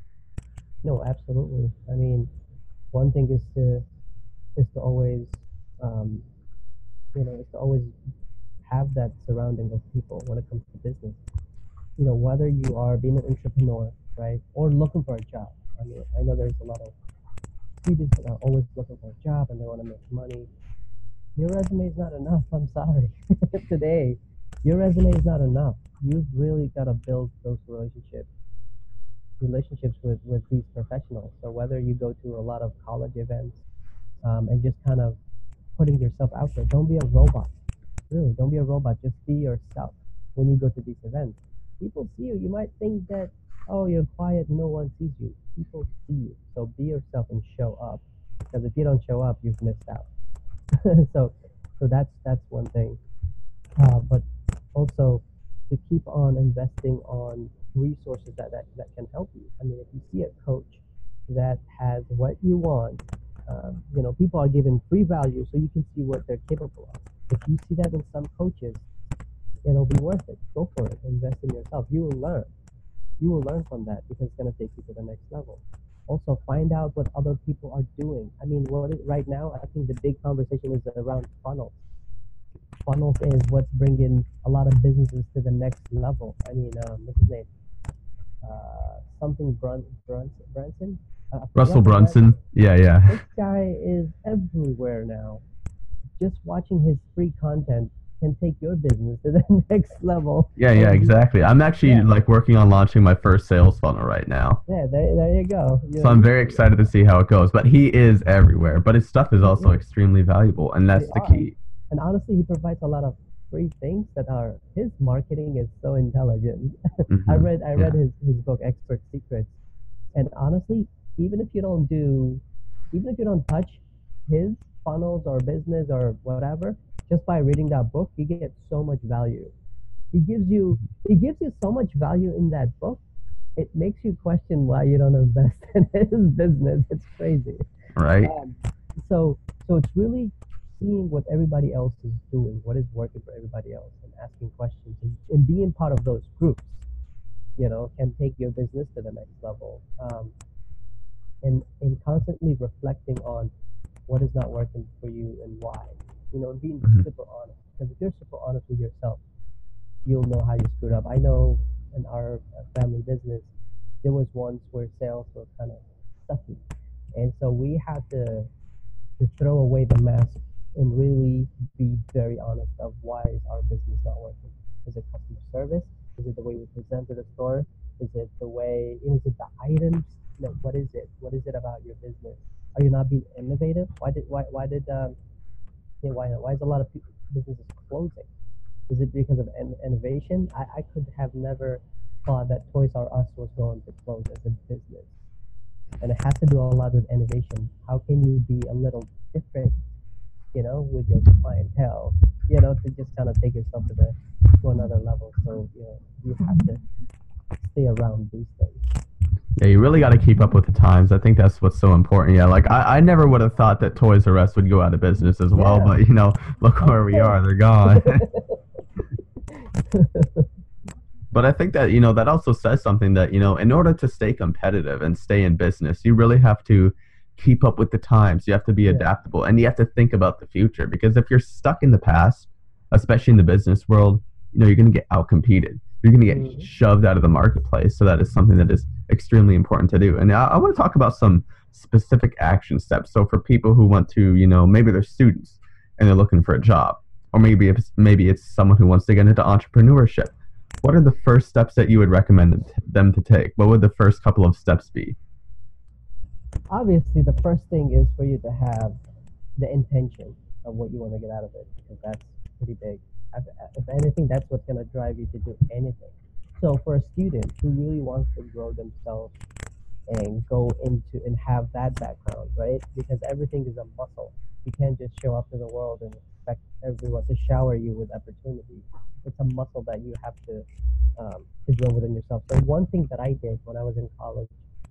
No, absolutely. I mean, one thing is to is to always, um, you know, is to always have that surrounding of people when it comes to business. You know, whether you are being an entrepreneur, right, or looking for a job. I mean, I know there's a lot of students that are always looking for a job and they want to make money. Your resume is not enough. I'm sorry. Today, your resume is not enough. You've really got to build those relationships relationships with with these professionals. So whether you go to a lot of college events um, and just kind of putting yourself out there, don't be a robot. Really, don't be a robot. Just be yourself when you go to these events. People see you. You might think that, oh, you're quiet, no one sees you. People see you. So be yourself and show up. Because if you don't show up, you've missed out. so, so that's that's one thing. Uh, but also to keep on investing on resources that, that, that can help you. I mean, if you see a coach that has what you want, um, you know, people are given free value so you can see what they're capable of. If you see that in some coaches, it'll be worth it. Go for it. Invest in yourself. You will learn. You will learn from that because it's going to take you to the next level. Also, find out what other people are doing. I mean, what is, right now, I think the big conversation is around funnels. Funnels is what's bringing a lot of businesses to the next level. I mean, um, what's his name? uh, something Brun- Brunson, Brunson. I I Russell forgot the last. Brunson. Yeah, This yeah. guy is everywhere now. Just watching his free content can take your business to the next level. Yeah, yeah, And you, exactly. I'm actually yeah, like working on launching my first sales funnel right now. yeah, there, there you go. So I'm You, very excited to see how it goes. But he is everywhere. But his stuff is also you, extremely valuable, and they that's the are. key. And honestly, he provides a lot of free things that are his marketing is so intelligent. I Hmm. read I read Yeah. his, his book Expert Secrets, and honestly, even if you don't do, even if you don't touch his funnels or business or whatever, just by reading that book, you get so much value. He gives you he gives you so much value in that book. It makes you question why you don't invest in his business. It's crazy. Right. Um, so so it's really seeing what everybody else is doing, what is working for everybody else, and asking questions and, and being part of those groups. You know, can take your business to the next level. Um, and and constantly reflecting on what is not working for you and why. You know, and being Hmm. super honest. Because if you're super honest with yourself, you'll know how you screwed up. I know in our uh, family business, there was once where sales were kind of sucky, and so we had to to throw away the mask and really be very honest of why is our business not working. Is it customer service? Is it the way we present to the store? Is it the way? Is it the items? No, what is it? What is it about your business? Are you not being innovative? Why did why why did um yeah, why why is a lot of people, businesses closing? Is it because of in- innovation? I, I could have never thought that Toys R Us was going to close as a business, and it has to do a lot with innovation. How can you be a little different, you know, with your clientele, you know, to just kind of take yourself to the to another level. So you know, you have to stay around these things. Yeah, you really got to keep up with the times. I think that's what's so important. Yeah, like I, I never would have thought that Toys R Us would go out of business as well, Yeah, but you know, look of where we course. are. They're gone. But I think that, you know, that also says something that, you know, in order to stay competitive and stay in business, you really have to keep up with the times. You have to be Yeah. adaptable and you have to think about the future because if you're stuck in the past, especially in the business world, you know, you're going to get outcompeted. You're going to get Hmm. shoved out of the marketplace. So that is something that is extremely important to do. And I, I want to talk about some specific action steps. So for people who want to, you know, maybe they're students and they're looking for a job, or maybe it's, maybe it's someone who wants to get into entrepreneurship. What are the first steps that you would recommend them them to take? What would the first couple of steps be? Obviously, the first thing is for you to have the intention of what you want to get out of it, because that's pretty big. If, if anything, that's what's going to drive you to do anything. So for a student who really wants to grow themselves and go into and have that background, right? Because everything is a muscle. You can't just show up to the world and expect everyone to shower you with opportunity. It's a muscle that you have to um, to grow within yourself. So one thing that I did when I was in college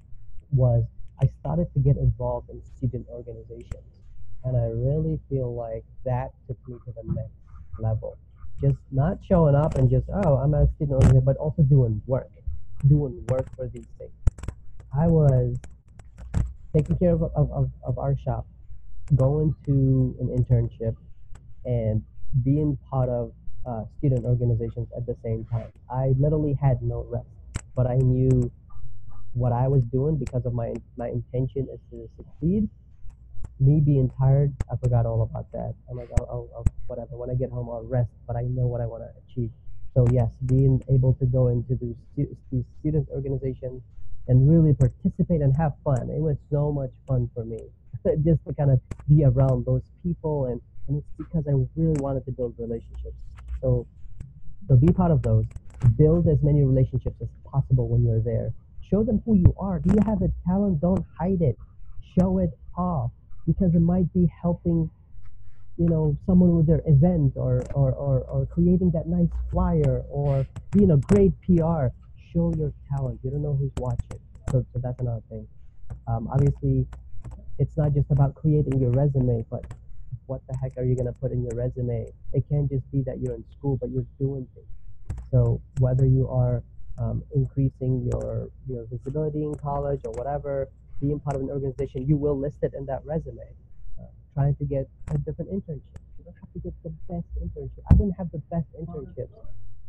was I started to get involved in student organizations, and I really feel like that took me to the next level. Just not showing up and just oh I'm a student organization, but also doing work, doing work for these things. I was taking care of, of, of, of our shop, going to an internship, and being part of uh, student organizations at the same time. I literally had no rest, but I knew what I was doing because of my my intention is to succeed. Me being tired, I forgot all about that. I'm like, I'll, I'll, I'll whatever. When I get home, I'll rest, but I know what I want to achieve. So yes, being able to go into these, stu- these student organizations and really participate and have fun. It was so much fun for me just to kind of be around those people, and, and it's because I really wanted to build relationships. So so be part of those. Build as many relationships as possible when you're there. Show them who you are. Do you have a talent? Don't hide it. Show it off, because it might be helping, you know, someone with their event, or or, or, or creating that nice flyer, or being a great P R. Show your talent. You don't know who's watching. So, so that's another thing. Um, obviously, it's not just about creating your resume, but what the heck are you going to put in your resume? It can't just be that you're in school, but you're doing things. So whether you are um, increasing your your visibility in college or whatever, being part of an organization, you will list it in that resume. Uh, trying to get a different internship. You don't have to get the best internship. I didn't have the best internships.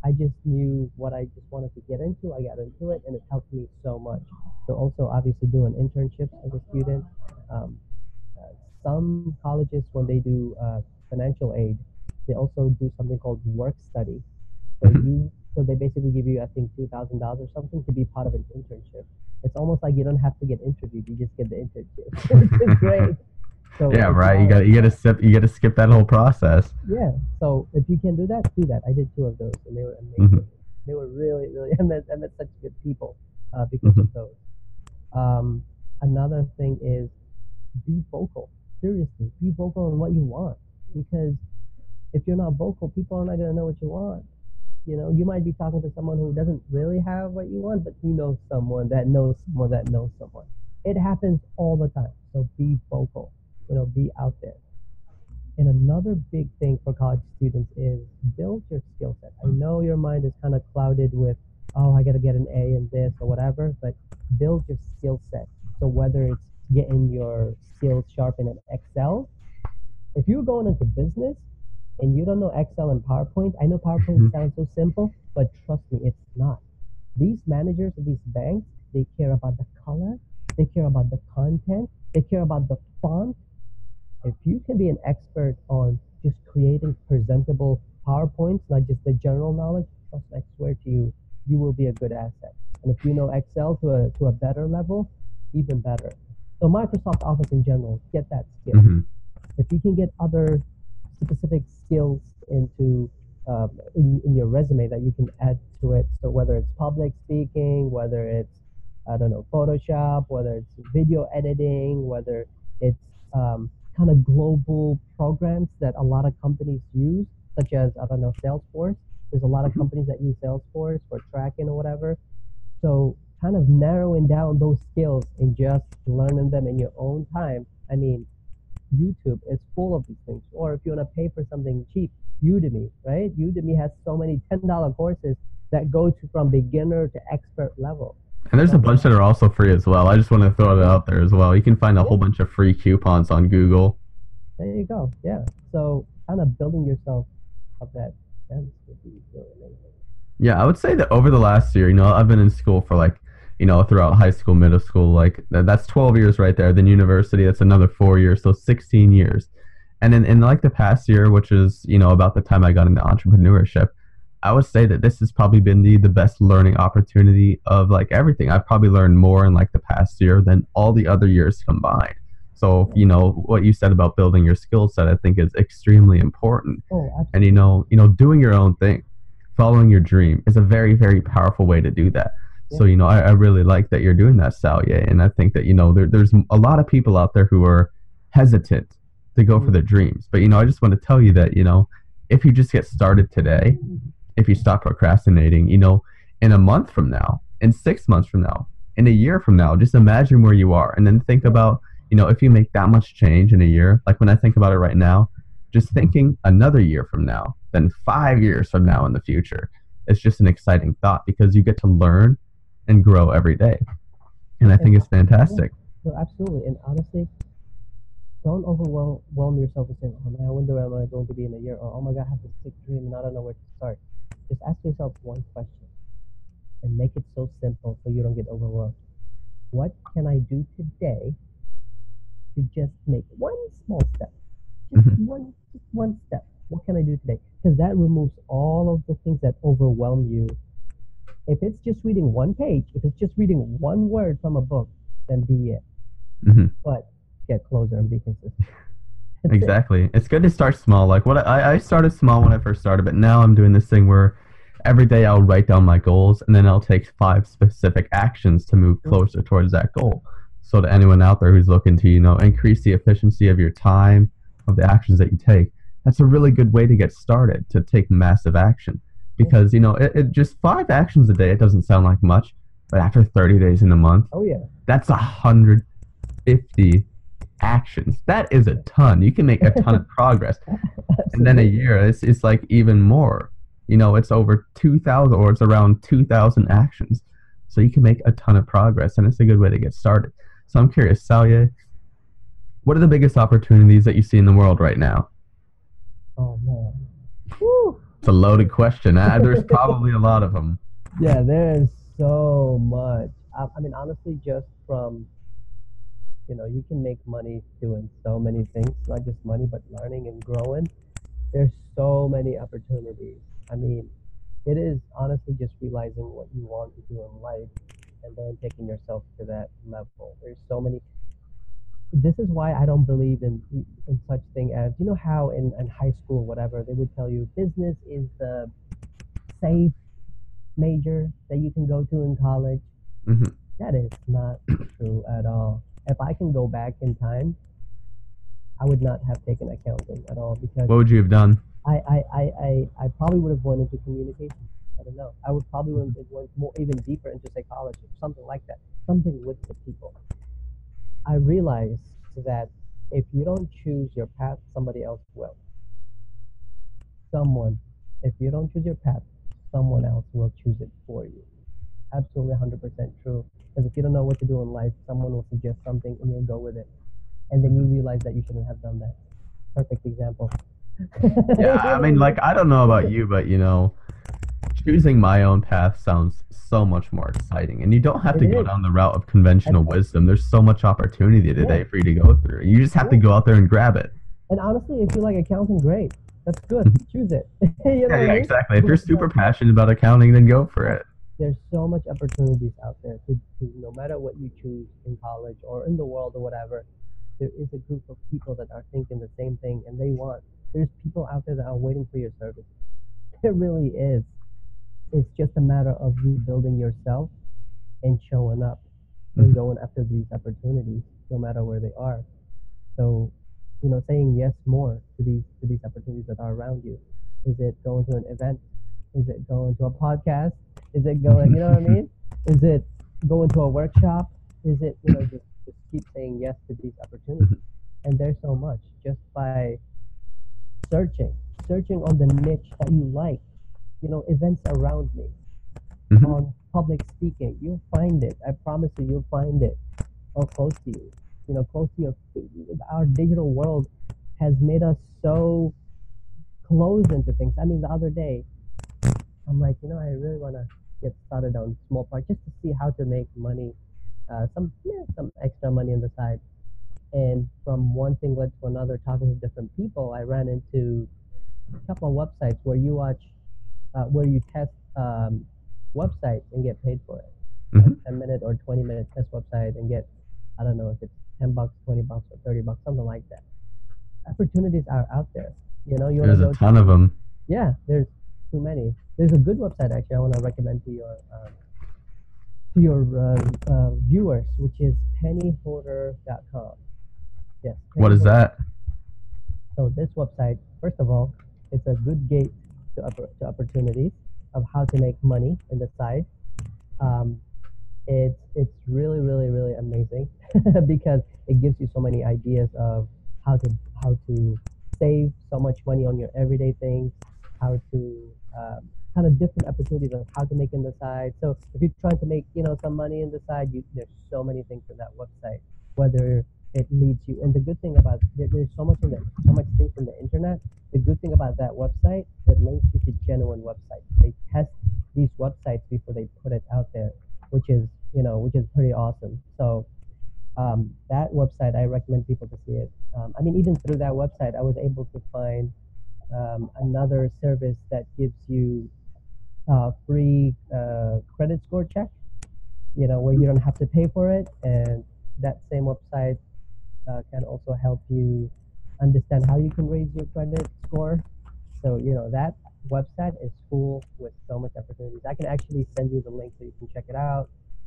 I just knew what I just wanted to get into. I got into it, and it helped me so much. So also, obviously, doing internships as a student. Um, uh, some colleges, when they do uh, financial aid, they also do something called work study. So Mhm. you, so they basically give you, I think, two thousand dollars or something to be part of an internship. It's almost like you don't have to get interviewed; you just get the internship, which is great. So Yeah, if right. You y'all, got you got to skip you got to skip that whole process. yeah. So if you can do that, do that. I did two of those, and they were Hmm. amazing. They were really, really. I met, I met such good people uh, because Hmm. of those. Um, Another thing is be vocal. Seriously, be vocal on what you want. Because if you're not vocal, people are not gonna know what you want. You know, you might be talking to someone who doesn't really have what you want, but you know someone that knows someone that knows someone. It happens all the time. So be vocal. You know, be out there. And another big thing for college students is build your skill set. I know your mind is kind of clouded with, oh, I got to get an A in this or whatever, but build your skill set. So whether it's getting your skills sharpened in Excel, if you're going into business and you don't know Excel and PowerPoint, I know PowerPoint sounds so simple, but trust me, it's not. These managers of these banks, they care about the color, they care about the content, they care about the font. If you can be an expert on just creating presentable PowerPoints, not just the general knowledge, trust me, I swear to you, you will be a good asset. And if you know Excel to a to a better level, even better. So Microsoft Office in general, get that skill. Hmm. If you can get other specific skills into um, in, in your resume that you can add to it, so whether it's public speaking, whether it's I don't know Photoshop, whether it's video editing, whether it's um, kind of global programs that a lot of companies use, such as I don't know Salesforce. There's a lot of companies that use Salesforce for tracking or whatever. So kind of narrowing down those skills and just learning them in your own time. I mean, YouTube is full of these things. Or if you want to pay for something cheap, Udemy, right? Udemy has so many ten dollar courses that go to from beginner to expert level. And there's a That's, bunch that are also free as well. I just want to throw it out there as well. You can find a yeah, whole bunch of free coupons on Google. there you go. Yeah. So kind of building yourself up that sense would be really amazing. Yeah, I would say that over the last year, you know, I've been in school for like, you know, throughout high school, middle school, like th- that's twelve years right there. Then university, that's another four years, so sixteen years. And in, in like the past year, which is, you know, about the time I got into entrepreneurship, I would say that this has probably been the, the best learning opportunity of like everything. I've probably learned more in like the past year than all the other years combined. So, you know, what you said about building your skill set, I think is extremely important. Oh, And you absolutely. know, you know, doing your own thing, following your dream is a very, very powerful way to do that. Yeah. So, you know, I, I really like that you're doing that, Salye. And I think that, you know, there, there's a lot of people out there who are hesitant to go for Mhm. their dreams. But, you know, I just want to tell you that, you know, if you just get started today, if you stop procrastinating, you know, in a month from now, in six months from now, in a year from now, just imagine where you are and then think about, you know, if you make that much change in a year, like when I think about it right now, just thinking another year from now, then five years from now in the future, it's just an exciting thought because you get to learn and grow every day. And I And think it's yeah, fantastic. so absolutely. And honestly, don't overwhelm overwhelm yourself with saying, oh man, I wonder where am I going to be in a year? Or, oh my God, I have this big dream and I don't know where to start. Just ask yourself one question and make it so simple so you don't get overwhelmed. What can I do today to just make one small step? Just Mhm. one, just one step. What can I do today? Because that removes all of the things that overwhelm you. If it's just reading one page, if it's just reading one word from a book, then be it. Mhm. But get closer and be consistent. That's it. Exactly. It's good to start small. Like what I, I started small when I first started, but now I'm doing this thing where every day I'll write down my goals and then I'll take five specific actions to move closer towards that goal. So to anyone out there who's looking to, you know, increase the efficiency of your time, of the actions that you take, that's a really good way to get started, to take massive action. Because, you know, it, it just five actions a day, it doesn't sound like much, but after thirty days in a month, Oh yeah. that's one hundred fifty actions. That is a ton. You can make a ton of progress. And then a Absolutely. year, it's, it's like even more. You know, it's over two thousand or it's around two thousand actions. So you can make a ton of progress, and it's a good way to get started. So I'm curious, Salye, what are the biggest opportunities that you see in the world right now? Oh man. Woo. It's a loaded question. Uh, there's probably a lot of them. Yeah, there is so much. I, I mean, honestly, just from, you know, you can make money doing so many things, not just money, but learning and growing. There's so many opportunities. I mean, it is honestly just realizing what you want to do in life and then taking yourself to that level. There's so many. This is why I don't believe in in such thing as, you know, how in, in high school, whatever, they would tell you business is the safe major that you can go to in college. hmm That is not true at all. If I can go back in time, I would not have taken accounting at all because What would you have done? I, I, I, I, I probably would have went into communication. I don't know. I would probably would have went more even deeper into psychology or something like that. Something with the people. I realized that if you don't choose your path, somebody else will. Someone, if you don't choose your path, someone else will choose it for you. Absolutely one hundred percent true. Because if you don't know what to do in life, someone will suggest something and you'll go with it. And then you realize that you shouldn't have done that. Perfect example. Yeah, I mean, like, I don't know about you, but, you know, choosing my own path sounds so much more exciting. And you don't have to It go is. down the route of conventional And, wisdom. There's so much opportunity today yeah, for you to go through. You just have to yeah. go out there and grab it. And honestly, if you like accounting, great. That's good. Choose it. You know Yeah, what I yeah, mean? exactly. If you're But, super but passionate about accounting, then go for it. there's so much opportunities out there to, to no matter what you choose in college or in the world or whatever, there is a group of people that are thinking the same thing and they want. There's people out there that are waiting for your service. It really is. It's just a matter of you building yourself and showing up and Mhm. going after these opportunities, no matter where they are. So, you know, saying yes more to these to these opportunities that are around you. Is it going to an event? Is it going to a podcast? Is it going, you know what I mean? Is it going to a workshop? Is it, you know, just, just keep saying yes to these opportunities? And there's so much just by searching, searching on the niche that you like, you know, events around me, Mhm. on public speaking. You'll find it. I promise you, you'll find it or close to you. You know, close to your. Our digital world has made us so closed into things. I mean, the other day, I'm like, you know, I really want to get started on small part just to see how to make money, uh, some yeah, some extra money on the side. And from one thing led to another, talking to different people, I ran into a couple of websites where you watch, uh, where you test um, websites and get paid for it. Like Mhm. ten minute or twenty minute test website and get, I don't know if it's ten bucks, twenty bucks, or thirty bucks, something like that. Opportunities are out there. You know, you want to There's a go ton of to, them. yeah, there's too many. There's a good website actually I want to recommend to your um, to your uh, uh, viewers, which is penny hoarder dot com. Yes, What penny is hoarder. that? So this website, first of all, it's a good gate to, oppor- to opportunities of how to make money in the side. Um, it's it's really really really amazing because it gives you so many ideas of how to how to save so much money on your everyday things, how to um, kind of different opportunities of how to make in the side. So if you're trying to make, you know, some money in the side, you, there's so many things in that website. Whether it leads you, and the good thing about there, there's so much in the so much things in the internet. The good thing about that website, it links you to genuine websites. They test these websites before they put it out there, which is, you know, which is pretty awesome. So um, that website, I recommend people to see it. Um, I mean, even through that website, I was able to find um, another service that gives you uh, free uh, credit score check. You know, where you don't have to pay for it, and that same website uh, can also help you understand how you can raise your credit score. So, you know, that website is full with so much opportunities. I can actually send you the link so you can check it out.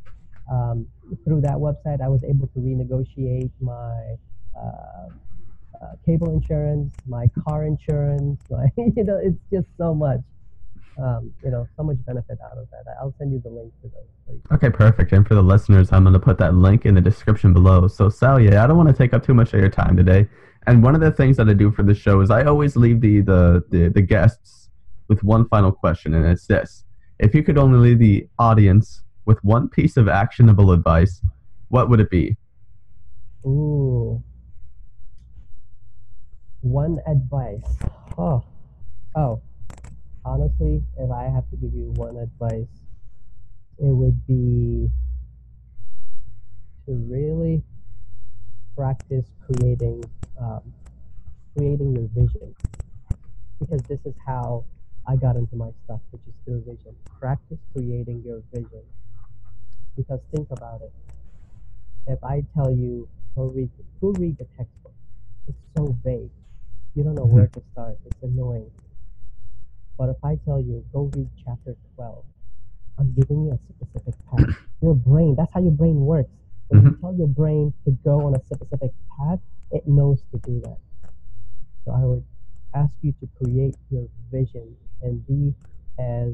Um, through that website, I was able to renegotiate my uh, uh, cable insurance, my car insurance. My, you know, it's just so much, um, you know, so much benefit out of that. I'll send you the link to those. So you can Okay, perfect. And for the listeners, I'm going to put that link in the description below. So, Sally, I don't want to take up too much of your time today. And one of the things that I do for the show is I always leave the, the, the, the guests with one final question, and it's this. If you could only leave the audience with one piece of actionable advice, what would it be? Ooh, one advice. Oh, oh. honestly, if I have to give you one advice, it would be to really practice creating um, creating your vision, because this is how I got into my stuff, which is through vision. Practice creating your vision, because think about it. If I tell you go read go read the textbook, it's so vague. You don't know where to start. It's annoying. But if I tell you go read chapter twelve, I'm giving you a specific path. Your brain, that's how your brain works. When you tell your brain to go on a specific path, it knows to do that. So I would ask you to create your vision and be as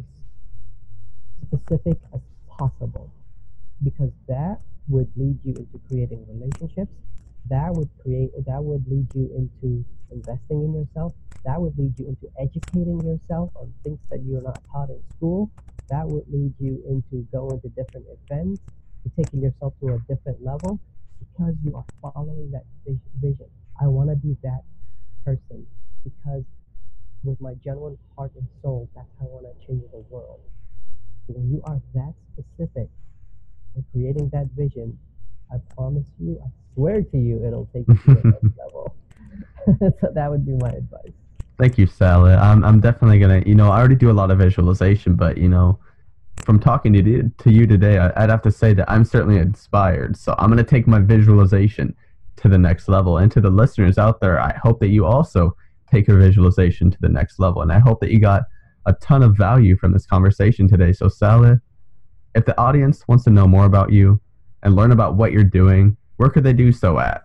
specific as possible, because that would lead you into creating relationships. That would create that would lead you into investing in yourself. That would lead you into educating yourself on things that you're not taught in school. That would lead you into going to different events, to taking yourself to a different level, because you are following that vision. I want to be that person, because with my genuine heart and soul, that's how I want to change the world. When you are that specific in creating that vision, I promise you, I swear to you, it'll take you to the next level. So that would be my advice. Thank you, Saleh. I'm I'm definitely gonna, you know, I already do a lot of visualization, but you know, from talking to you, to you today, I, I'd have to say that I'm certainly inspired. So I'm gonna take my visualization to the next level. And to the listeners out there, I hope that you also take your visualization to the next level. And I hope that you got a ton of value from this conversation today. So Saleh, if the audience wants to know more about you and learn about what you're doing, where could they do so at?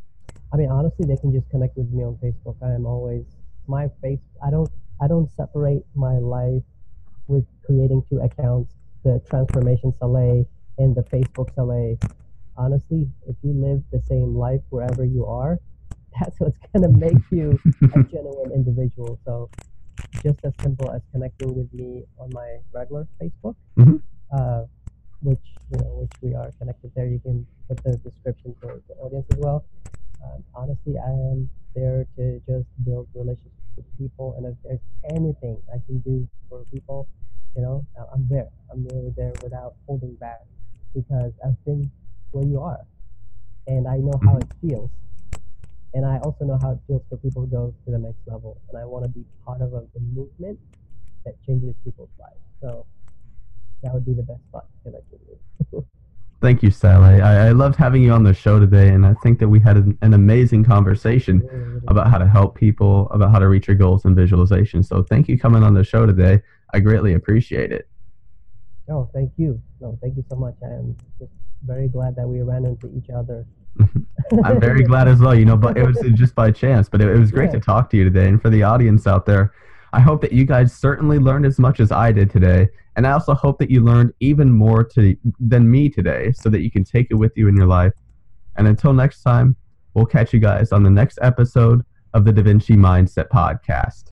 I mean, honestly, they can just connect with me on Facebook. I am always my face. I don't. I don't separate my life with creating two accounts, the Transformation Saleh and the Facebook Saleh. Honestly, if you live the same life wherever you are, that's what's gonna make you a genuine individual. So, just as simple as connecting with me on my regular Facebook, mm-hmm. uh, which you know, which we are connected there. You can put the description for the audience as well. Um, honestly, I am there to just build relationships with people, and if there's anything I can do for people, you know, I'm there. I'm really there without holding back, because I've been where you are, and I know how it feels, and I also know how it feels for people to go to the next level, and I want to be part of a, a movement that changes people's lives. So that would be the best spot to connect with you. Thank you, Saleh. I, I loved having you on the show today, and I think that we had an, an amazing conversation about how to help people, about how to reach your goals and visualization. So thank you coming on the show today. I greatly appreciate it. Oh, thank you. No, thank you so much. I am just very glad that we ran into each other. I'm very glad as well, you know, but it was just by chance, but it, it was great yeah. to talk to you today. And for the audience out there, I hope that you guys certainly learned as much as I did today. And I also hope that you learned even more to, than me today, so that you can take it with you in your life. And until next time, we'll catch you guys on the next episode of the Da Vinci Mindset Podcast.